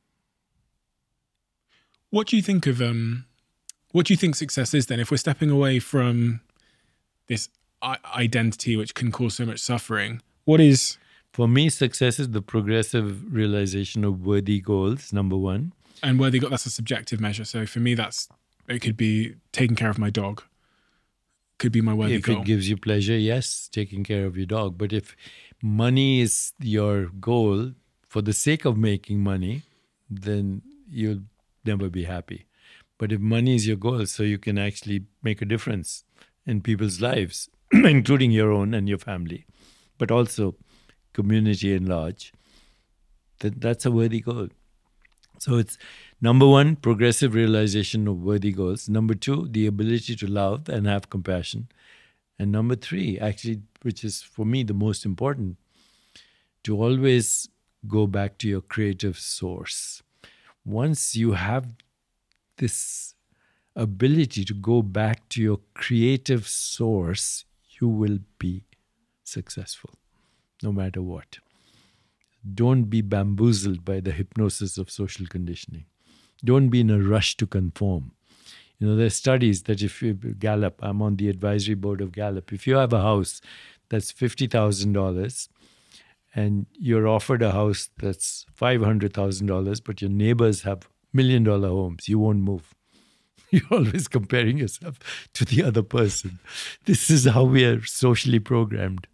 What do you think of, what do you think success is then? If we're stepping away from this identity which can cause so much suffering, what is... For me, success is the progressive realization of worthy goals, number one. And worthy goals, that's a subjective measure. So for me, it could be taking care of my dog. Could be my worthy goal. If it gives you pleasure, yes, taking care of your dog. But if money is your goal for the sake of making money, then you'll never be happy. But if money is your goal, so you can actually make a difference in people's lives, including your own and your family, but also community at large, that's a worthy goal. So it's number one, progressive realization of worthy goals. Number two, the ability to love and have compassion. And number three, actually, which is for me the most important, to always go back to your creative source. Once you have this ability to go back to your creative source, you will be successful, no matter what. Don't be bamboozled by the hypnosis of social conditioning. Don't be in a rush to conform. There's studies that if you, Gallup, I'm on the advisory board of Gallup, if you have a house that's $50,000 and you're offered a house that's $500,000, but your neighbors have $1 million homes, you won't move. You're always comparing yourself to the other person. This is how we are socially programmed.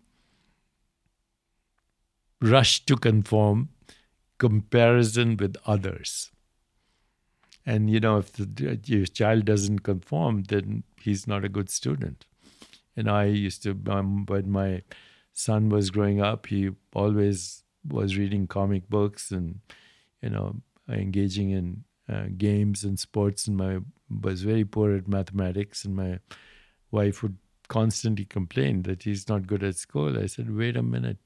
Rush to conform, comparison with others. And, if your child doesn't conform, then he's not a good student. I used to, when my son was growing up, he always was reading comic books and, engaging in games and sports, and was very poor at mathematics, and my wife would constantly complain that he's not good at school. I said, wait a minute,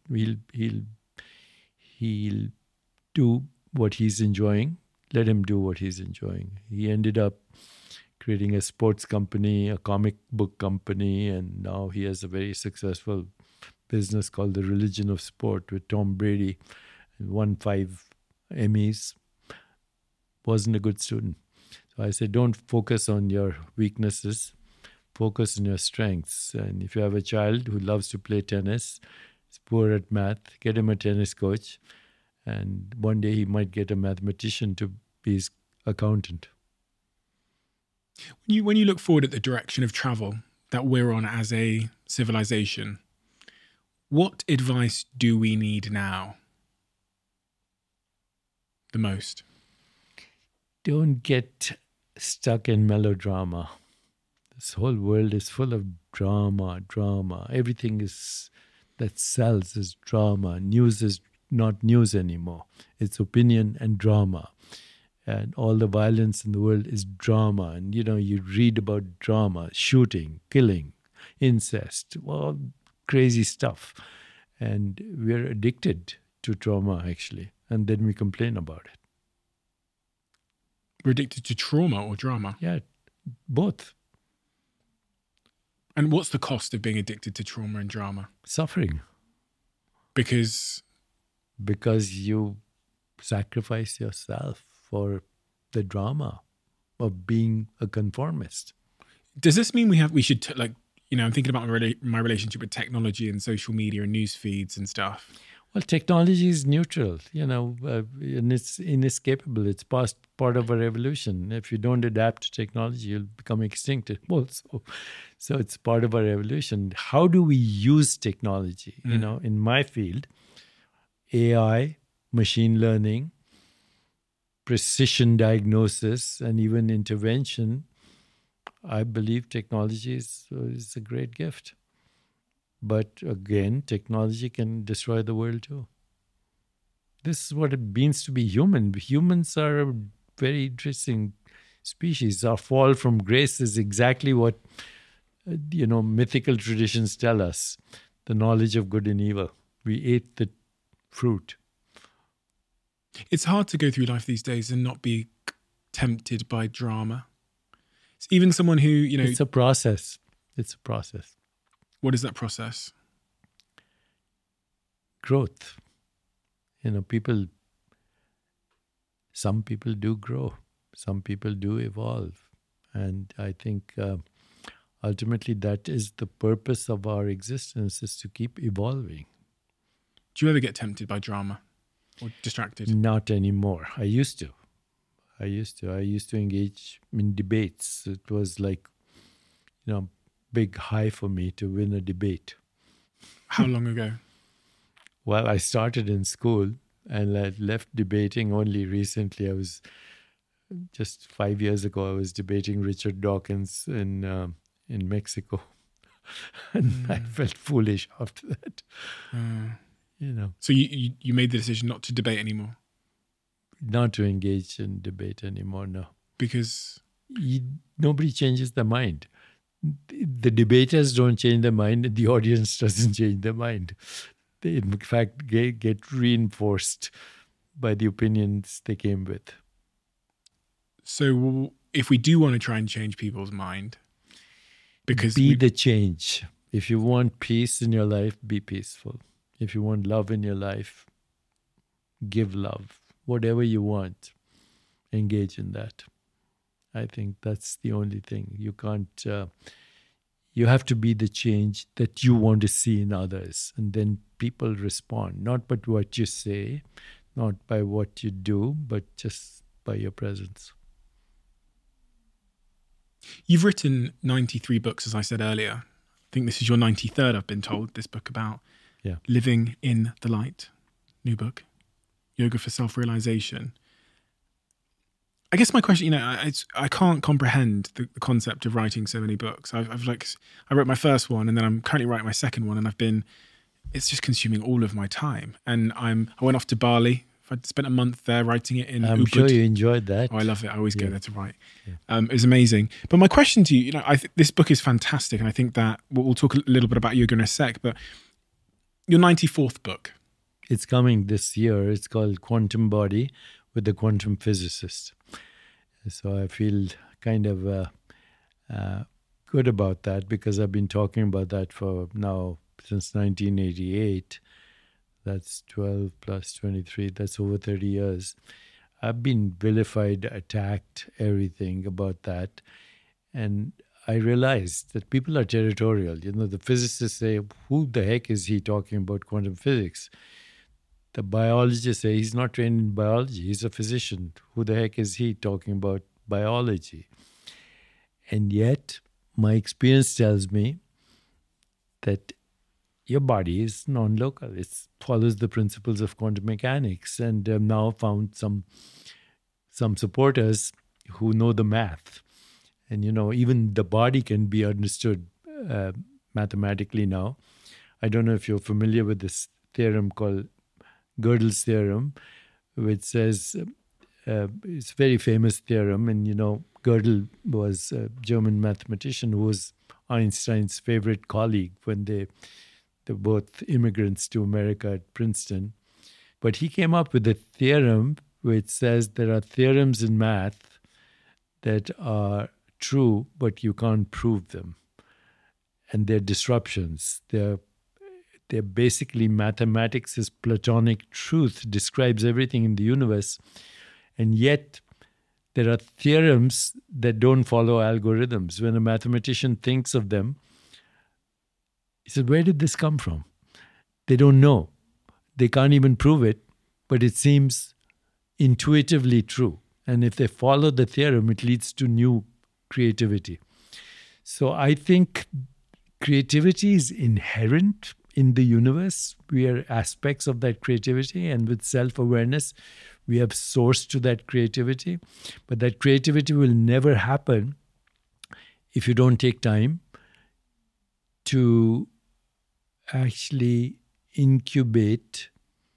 he'll do what he's enjoying. Let him do what he's enjoying. He ended up creating a sports company, a comic book company, and now he has a very successful business called The Religion of Sport with Tom Brady. Won 5 Emmys. Wasn't a good student. So I said, don't focus on your weaknesses. Focus on your strengths. And if you have a child who loves to play tennis, is poor at math, get him a tennis coach. And one day he might get a mathematician to be his accountant. When you look forward at the direction of travel that we're on as a civilization, what advice do we need now the most? Don't get stuck in melodrama. This whole world is full of drama. Everything that sells is drama. News is not news anymore. It's opinion and drama. And all the violence in the world is drama. And, you read about drama, shooting, killing, incest, all crazy stuff. And we're addicted to trauma, actually. And then we complain about it. We're addicted to trauma or drama? Yeah, both. And what's the cost of being addicted to trauma and drama? Suffering. Because you sacrifice yourself for the drama of being a conformist. Does this mean we should I'm thinking about my relationship with technology and social media and news feeds and stuff. Well, technology is neutral, and it's inescapable. It's part of our evolution. If you don't adapt to technology, you'll become extinct also. So it's part of our evolution. How do we use technology? In my field, AI, machine learning, precision diagnosis, and even intervention, I believe technology is a great gift. But again, technology can destroy the world too. This is what it means to be human. Humans are a very interesting species. Our fall from grace is exactly what, mythical traditions tell us. The knowledge of good and evil. We ate the fruit. It's hard to go through life these days and not be tempted by drama. It's even someone who, It's a process. What is that process? Growth. Some people do grow. Some people do evolve. And I think ultimately that is the purpose of our existence, is to keep evolving. Do you ever get tempted by drama or distracted? Not anymore. I used to. I used to engage in debates. It was like, big high for me to win a debate. How long ago? Well, I started in school and I left debating only recently. I was just 5 years ago. I was debating Richard Dawkins in Mexico, and I felt foolish after that. So you made the decision not to debate anymore? Not to engage in debate anymore. No, because nobody changes their mind. The debaters don't change their mind, and the audience doesn't change their mind. They, in fact, get reinforced by the opinions they came with. So if we do want to try and change people's mind, because the change. If you want peace in your life, be peaceful. If you want love in your life, give love. Whatever you want, engage in that. I think that's the only thing. You can't, you have to be the change that you want to see in others. And then people respond, not by what you say, not by what you do, but just by your presence. You've written 93 books, as I said earlier. I think this is your 93rd, I've been told, this book about living in the light. New book, Yoga for Self-Realization. I guess my question, I can't comprehend the concept of writing so many books. I wrote my first one, and then I'm currently writing my second one, and it's just consuming all of my time. And I went off to Bali If I'd spent a month there writing it in I'm Ubud. sure you enjoyed that. Oh, I love it. I always go Yeah. there to write. It was amazing. But my question to you, this book is fantastic, and I think that we'll talk a little bit about yoga in a sec. But your 94th book, It's coming this year. It's called Quantum Body with the Quantum Physicist. So I feel kind of good about that because I've been talking about that for now since 1988. That's 12 plus 23. That's over 30 years. I've been vilified, attacked, everything about that. And I realized that people are territorial. The physicists say, who the heck is he talking about quantum physics? The biologists say he's not trained in biology. He's a physician. Who the heck is he talking about biology? And yet, my experience tells me that your body is non-local. It follows the principles of quantum mechanics. And I've now found some supporters who know the math. And, even the body can be understood mathematically now. I don't know if you're familiar with this theorem called Gödel's theorem, which says, it's a very famous theorem. And, Gödel was a German mathematician who was Einstein's favorite colleague when they're both immigrants to America at Princeton. But he came up with a theorem which says there are theorems in math that are true, but you can't prove them. And they're disruptions. They're basically mathematics is Platonic truth, describes everything in the universe. And yet there are theorems that don't follow algorithms. When a mathematician thinks of them, he said, where did this come from? They don't know. They can't even prove it, but it seems intuitively true. And if they follow the theorem, it leads to new creativity. So I think creativity is inherent in the universe. We are aspects of that creativity, and with self-awareness, we have source to that creativity. But that creativity will never happen if you don't take time to actually incubate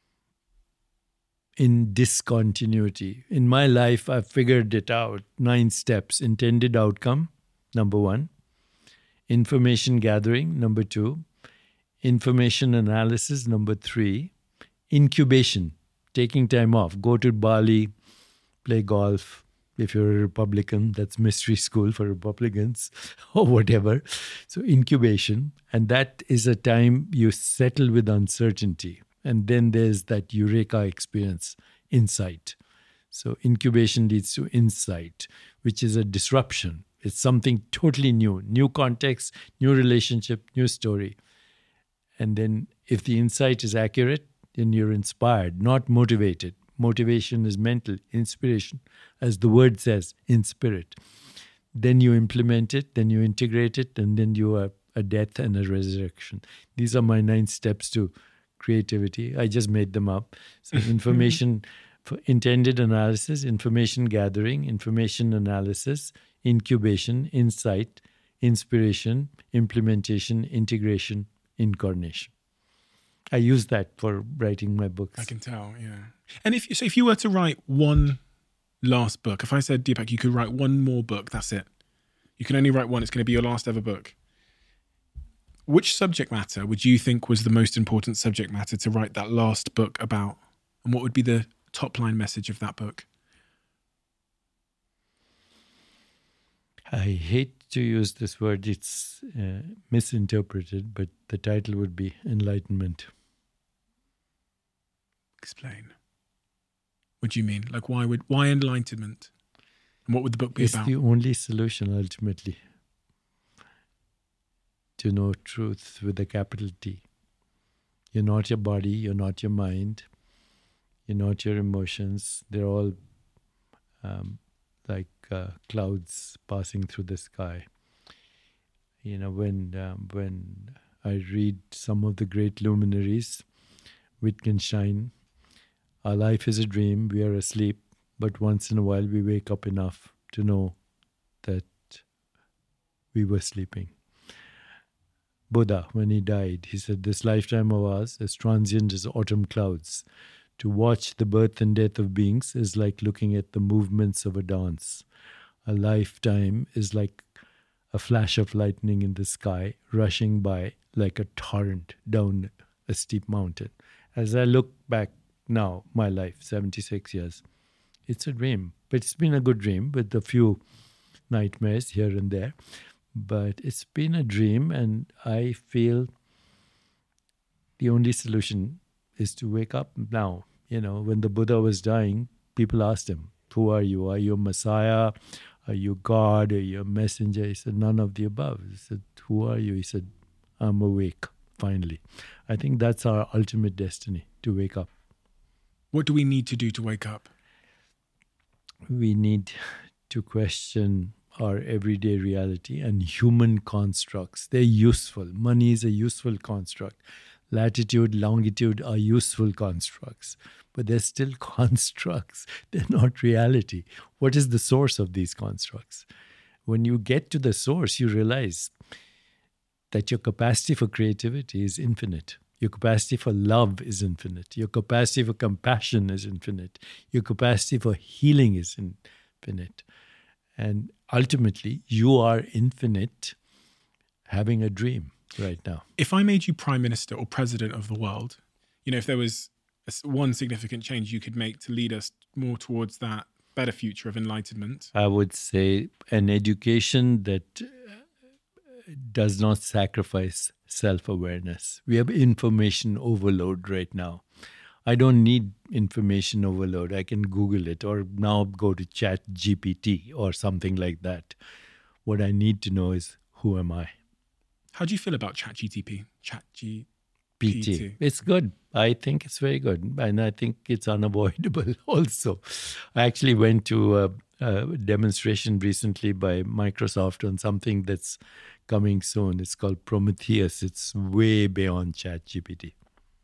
in discontinuity. In my life, I've figured it out. 9 steps. Intended outcome, number 1. Information gathering, number 2. Information analysis, number 3. Incubation, taking time off. Go to Bali, play golf. If you're a Republican, that's mystery school for Republicans or whatever. So incubation, and that is a time you settle with uncertainty. And then there's that eureka experience, insight. So incubation leads to insight, which is a disruption. It's something totally new context, new relationship, new story. And then if the insight is accurate, then you're inspired, not motivated. Motivation is mental, inspiration, as the word says, in spirit. Then you implement it, then you integrate it, and then you are a death and a resurrection. These are my 9 steps to creativity. I just made them up. So information, for intended analysis, information gathering, information analysis, incubation, insight, inspiration, implementation, integration, incarnation. I use that for writing my books. I can tell, yeah. And if you were to write one last book, if I said, Deepak, you could write one more book, that's it. You can only write one, it's going to be your last ever book. Which subject matter would you think was the most important subject matter to write that last book about? And what would be the top line message of that book? I hate to use this word, it's misinterpreted, but the title would be Enlightenment. Explain. What do you mean? Like, why enlightenment? And what would the book be about? It's the only solution, ultimately, to know truth with a capital T. You're not your body, you're not your mind, you're not your emotions. They're all like clouds passing through the sky. When I read some of the great luminaries, Wittgenstein, our life is a dream, we are asleep, but once in a while we wake up enough to know that we were sleeping. Buddha, when he died, he said, this lifetime of ours is transient as autumn clouds. To watch the birth and death of beings is like looking at the movements of a dance. A lifetime is like a flash of lightning in the sky, rushing by like a torrent down a steep mountain. As I look back now, my life, 76 years, it's a dream. But it's been a good dream with a few nightmares here and there. But it's been a dream, and I feel the only solution is to wake up now. When the Buddha was dying, people asked him, "Who are you? Are you a Messiah? Are you God? Are you a messenger?" He said, "None of the above." He said, "Who are you?" He said, "I'm awake, finally." I think that's our ultimate destiny, to wake up. What do we need to do to wake up? We need to question our everyday reality and human constructs. They're useful. Money is a useful construct. Latitude, longitude are useful constructs, but they're still constructs. They're not reality. What is the source of these constructs? When you get to the source, you realize that your capacity for creativity is infinite. Your capacity for love is infinite. Your capacity for compassion is infinite. Your capacity for healing is infinite. And ultimately, you are infinite, having a dream right now. If I made you prime minister or president of the world, if there was one significant change you could make to lead us more towards that better future of enlightenment, I would say an education that does not sacrifice self-awareness. We have information overload right now. I don't need information overload. I can Google it or now go to ChatGPT or something like that. What I need to know is, who am I? How do you feel about ChatGPT? PT. It's good. I think it's very good. And I think it's unavoidable also. I actually went to a demonstration recently by Microsoft on something that's coming soon. It's called Prometheus. It's way beyond ChatGPT.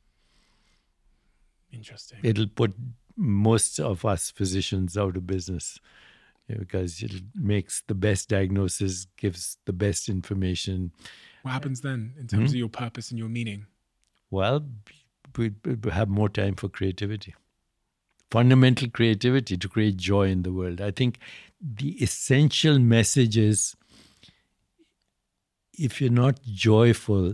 Interesting. It'll put most of us physicians out of business because it makes the best diagnosis, gives the best information. What happens then in terms of your purpose and your meaning? Well, we have more time for creativity. Fundamental creativity to create joy in the world. I think the essential message is, if you're not joyful,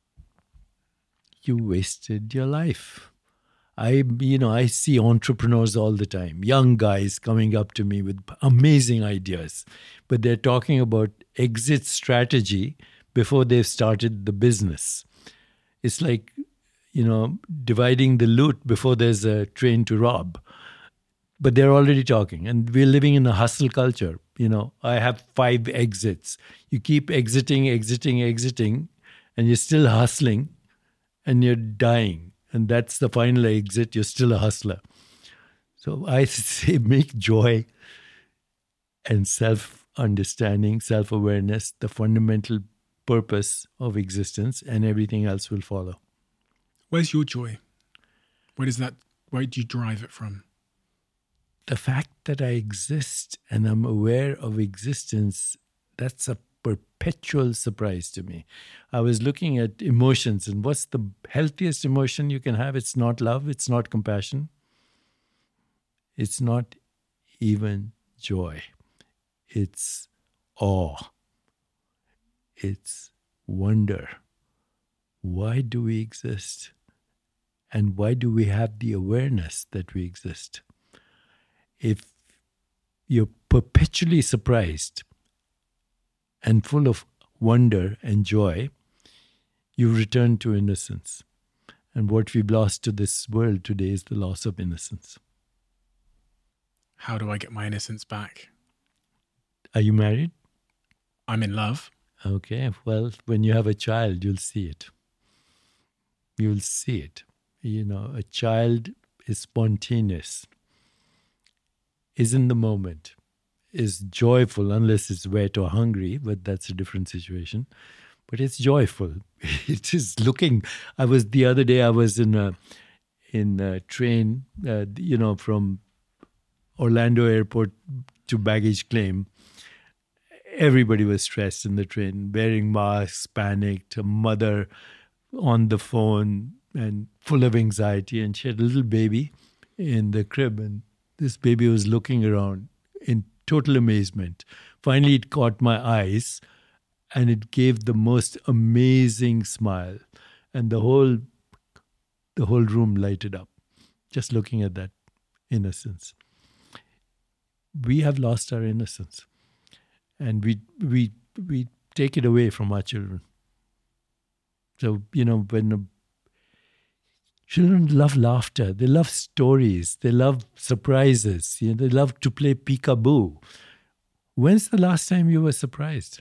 you wasted your life. I see entrepreneurs all the time, young guys coming up to me with amazing ideas, but they're talking about exit strategy before they've started the business. It's like, dividing the loot before there's a train to rob. But they're already talking, and we're living in a hustle culture. I have 5 exits. You keep exiting, and you're still hustling, and you're dying. And that's the final exit. You're still a hustler. So I say make joy and self-understanding, self-awareness, the fundamental purpose of existence, and everything else will follow. Where's your joy? Where do you derive it from? The fact that I exist and I'm aware of existence, that's a perpetual surprise to me. I was looking at emotions, and what's the healthiest emotion you can have? It's not love, it's not compassion. It's not even joy. It's awe. It's wonder. Why do we exist? And why do we have the awareness that we exist? If you're perpetually surprised and full of wonder and joy, you return to innocence. And what we've lost to this world today is the loss of innocence. How do I get my innocence back? Are you married? I'm in love. Okay, well, when you have a child, you'll see it. You'll see it. A child is spontaneous, is in the moment, is joyful unless it's wet or hungry, but that's a different situation. But it's joyful. It is looking. The other day I was in a train, from Orlando Airport to baggage claim. Everybody was stressed in the train, wearing masks, panicked, a mother on the phone and full of anxiety. And she had a little baby in the crib, and this baby was looking around in total amazement. Finally, it caught my eyes, and it gave the most amazing smile, and the whole room lighted up just looking at that innocence. We have lost our innocence, and we take it away from our children. So, when children love laughter, they love stories, they love surprises, they love to play peekaboo. When's the last time you were surprised?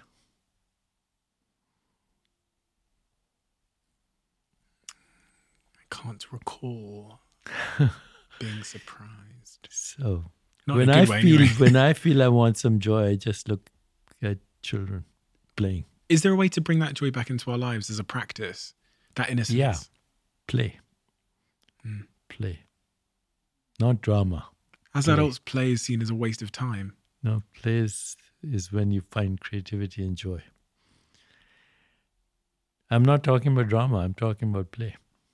I can't recall being surprised. So Not in a good way, anyway. When I feel I want some joy, I just look at children playing. Is there a way to bring that joy back into our lives as a practice? That innocence? Yeah. Play. Play. Not drama. As adults, play is seen as a waste of time. No, play is when you find creativity and joy. I'm not talking about drama. I'm talking about play.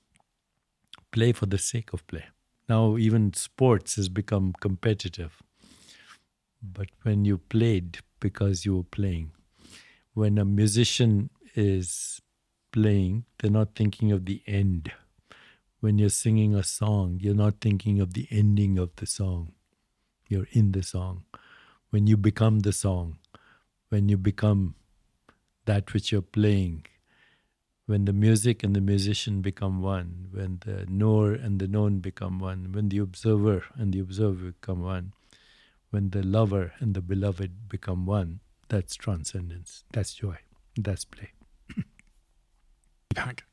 Play for the sake of play. Now, even sports has become competitive. But when you played because you were playing, when a musician is playing, they're not thinking of the end. When you're singing a song, you're not thinking of the ending of the song. You're in the song. When you become the song, when you become that which you're playing, when the music and the musician become one, when the knower and the known become one, when the observer and the observer become one, when the lover and the beloved become one, that's transcendence, that's joy, that's play. Deepak,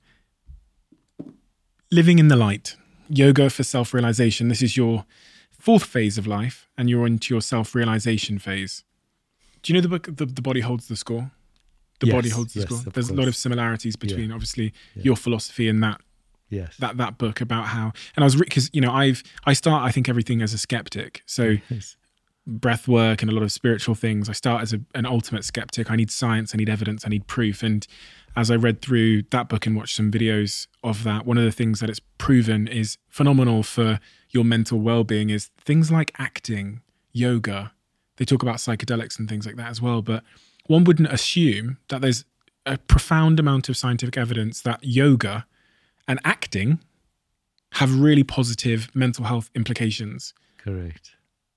living in the light, yoga for self-realization. This is your fourth phase of life, and you're into your self-realization phase. Do you know the book, The Body Holds the Score? The Body Holds the Score. There's a lot of similarities between, obviously, your philosophy and that. Yes. That book about how, and I was because I start, I think, everything as a skeptic. So breath work and a lot of spiritual things. I start as an ultimate skeptic. I need science, I need evidence, I need proof. And as I read through that book and watched some videos of that, one of the things that it's proven is phenomenal for your mental well-being is things like acting, yoga. They talk about psychedelics and things like that as well. But one wouldn't assume that there's a profound amount of scientific evidence that yoga and acting have really positive mental health implications. Correct.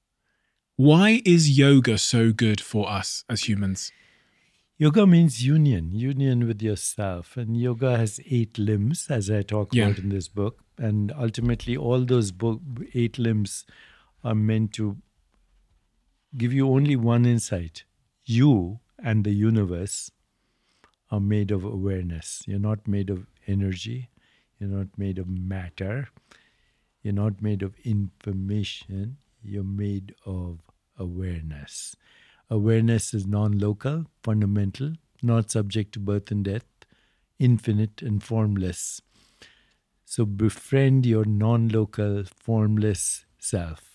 Why is yoga so good for us as humans? Yoga means union with yourself. And yoga has 8 limbs, as I talk about in this book. And ultimately, all those 8 limbs are meant to give you only one insight. You and the universe are made of awareness. You're not made of energy. You're not made of matter. You're not made of information. You're made of awareness. Awareness is non-local, fundamental, not subject to birth and death, infinite and formless. So befriend your non-local, formless self.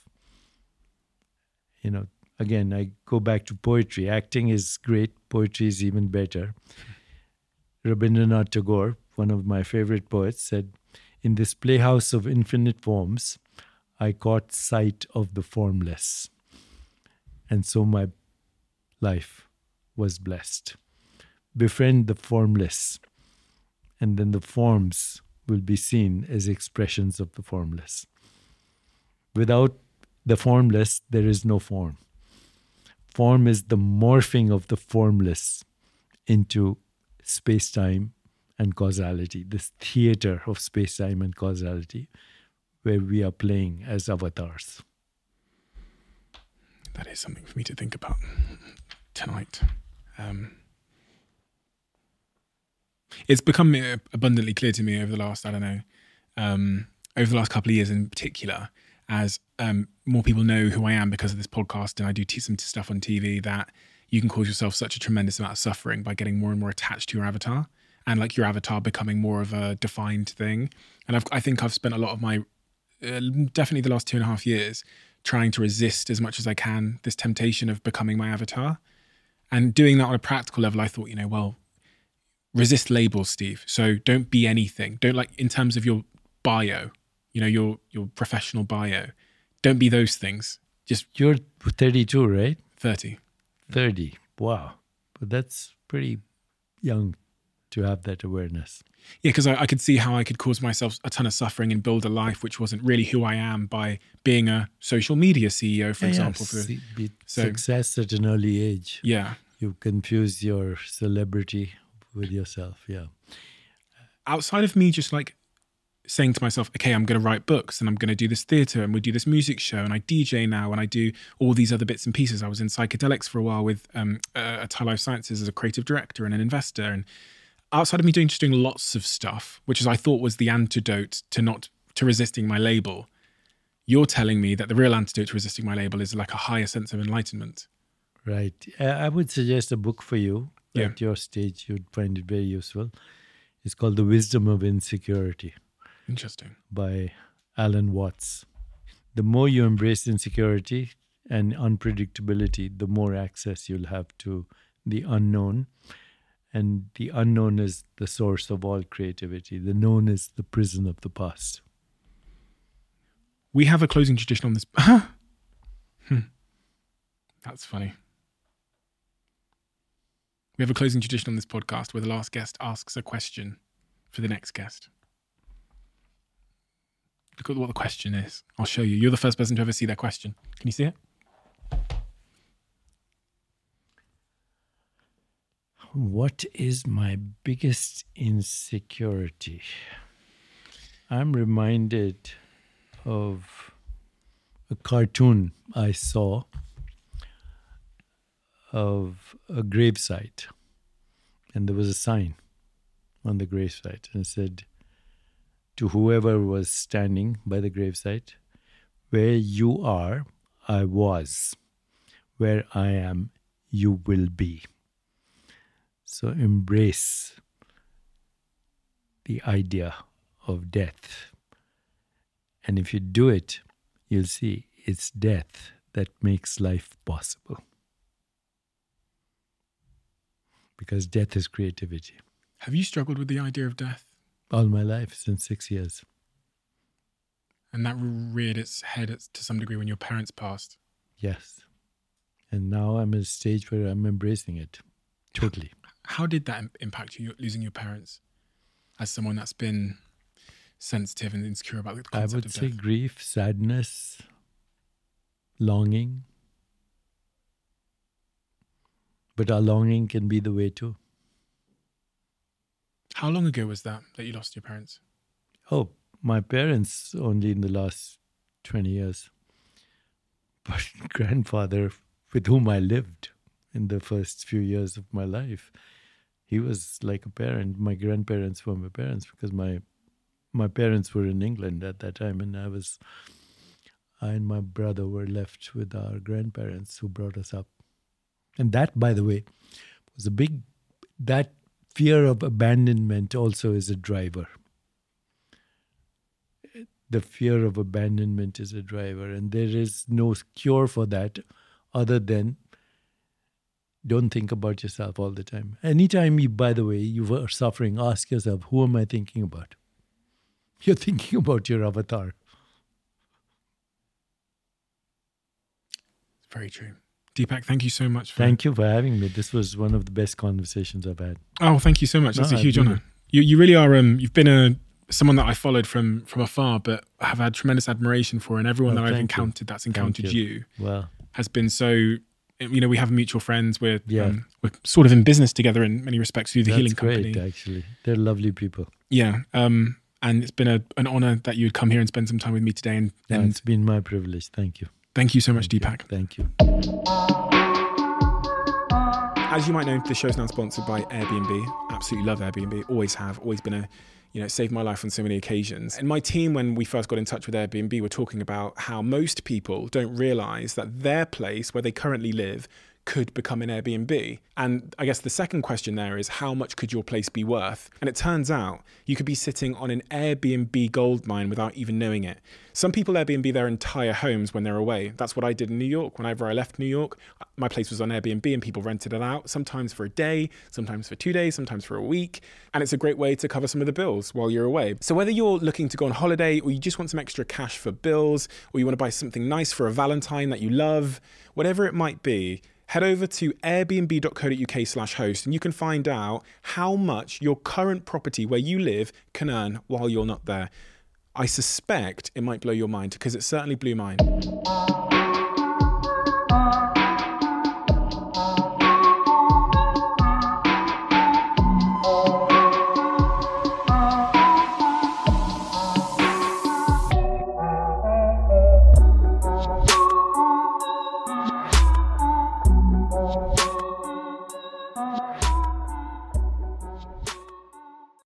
Again, I go back to poetry. Acting is great. Poetry is even better. Rabindranath Tagore, one of my favorite poets, said, "In this playhouse of infinite forms, I caught sight of the formless. And so my life was blessed." Befriend the formless, and then the forms will be seen as expressions of the formless. Without the formless, there is no form. Form is the morphing of the formless into space-time and causality, this theater of space-time and causality, where we are playing as avatars. That is something for me to think about tonight. It's become abundantly clear to me over the last, over the last couple of years in particular, as more people know who I am because of this podcast, and I do some stuff on TV, that you can cause yourself such a tremendous amount of suffering by getting more and more attached to your avatar, and like your avatar becoming more of a defined thing. And I think I've spent a lot of my, definitely the last 2.5 years, trying to resist as much as I can this temptation of becoming my avatar. And doing that on a practical level, I thought, resist labels, Steve. So don't be anything. Don't, like, in terms of your bio, your professional bio. Don't be those things. Just You're 32, right? 30. 30. Wow. But that's pretty young to have that awareness. Yeah, because I could see how I could cause myself a ton of suffering and build a life which wasn't really who I am by being a social media CEO, for example. Success at an early age. Yeah. You confuse your celebrity with yourself. Yeah. Outside of me just like saying to myself, okay, I'm going to write books and I'm going to do this theatre and we do this music show and I DJ now and I do all these other bits and pieces. I was in psychedelics for a while with Thai Life Sciences as a creative director and an investor. And outside of me doing lots of stuff, which I thought was the antidote to resisting my label, you're telling me that the real antidote to resisting my label is like a higher sense of enlightenment. Right. I would suggest a book for you Yeah. at your stage. You'd find it very useful. It's called The Wisdom of Insecurity Interesting. by Alan Watts. The more you embrace insecurity and unpredictability, the more access you'll have to the unknown. And the unknown is the source of all creativity. The known is the prison of the past. We have a closing tradition on this. That's funny. We have a closing tradition on this podcast where the last guest asks a question for the next guest. Look at what the question is. I'll show you. You're the first person to ever see that question. Can you see it? What is my biggest insecurity? I'm reminded of a cartoon I saw of a gravesite. And there was a sign on the gravesite. And it said, to whoever was standing by the gravesite, where you are, I was. Where I am, you will be. So embrace the idea of death. And if you do it, you'll see it's death that makes life possible. Because death is creativity. Have you struggled with the idea of death? All my life, since 6 years. And that reared its head to some degree when your parents passed? Yes. And now I'm at a stage where I'm embracing it. Totally. How did that impact you, losing your parents, as someone that's been sensitive and insecure about the concept I would of say death? grief, sadness, longing. But our longing can be the way too. How long ago was that you lost your parents? Oh, my parents only in the last 20 years. But grandfather with whom I lived in the first few years of my life, he was like a parent. My grandparents were my parents because my parents were in England at that time, and I and my brother were left with our grandparents who brought us up. And that, by the way, was that fear of abandonment also is a driver. The fear of abandonment is a driver, and there is no cure for that other than don't think about yourself all the time. Anytime by the way, you are suffering, ask yourself, who am I thinking about? You're thinking about your avatar. Very true. Deepak, thank you so much. Thank you for having me. This was one of the best conversations I've had. Oh, thank you so much. That's a huge really- honor. You really are. You've been someone that I followed from afar, but have had tremendous admiration for, and everyone that I've thank you. encountered that's encountered you Well, has been so. We have mutual friends. We're Yeah. we're sort of in business together in many respects through the that's Healing great, Company. actually. They're lovely people. Yeah. And it's been an honor that you'd come here and spend some time with me today. And It's been my privilege. Thank you. thank you so much, Deepak. Thank you. As you might know, the show's now sponsored by Airbnb. Absolutely love Airbnb. Always have. Always been saved my life on so many occasions. And my team, when we first got in touch with Airbnb, were talking about how most people don't realize that their place where they currently live could become an Airbnb. And I guess the second question there is, how much could your place be worth? And it turns out you could be sitting on an Airbnb goldmine without even knowing it. Some people Airbnb their entire homes when they're away. That's what I did in New York. Whenever I left New York, my place was on Airbnb and people rented it out, sometimes for a day, sometimes for 2 days, sometimes for a week. And it's a great way to cover some of the bills while you're away. So whether you're looking to go on holiday, or you just want some extra cash for bills, or you want to buy something nice for a Valentine that you love, whatever it might be, head over to airbnb.co.uk/host and you can find out how much your current property where you live can earn while you're not there. I suspect it might blow your mind, because it certainly blew mine.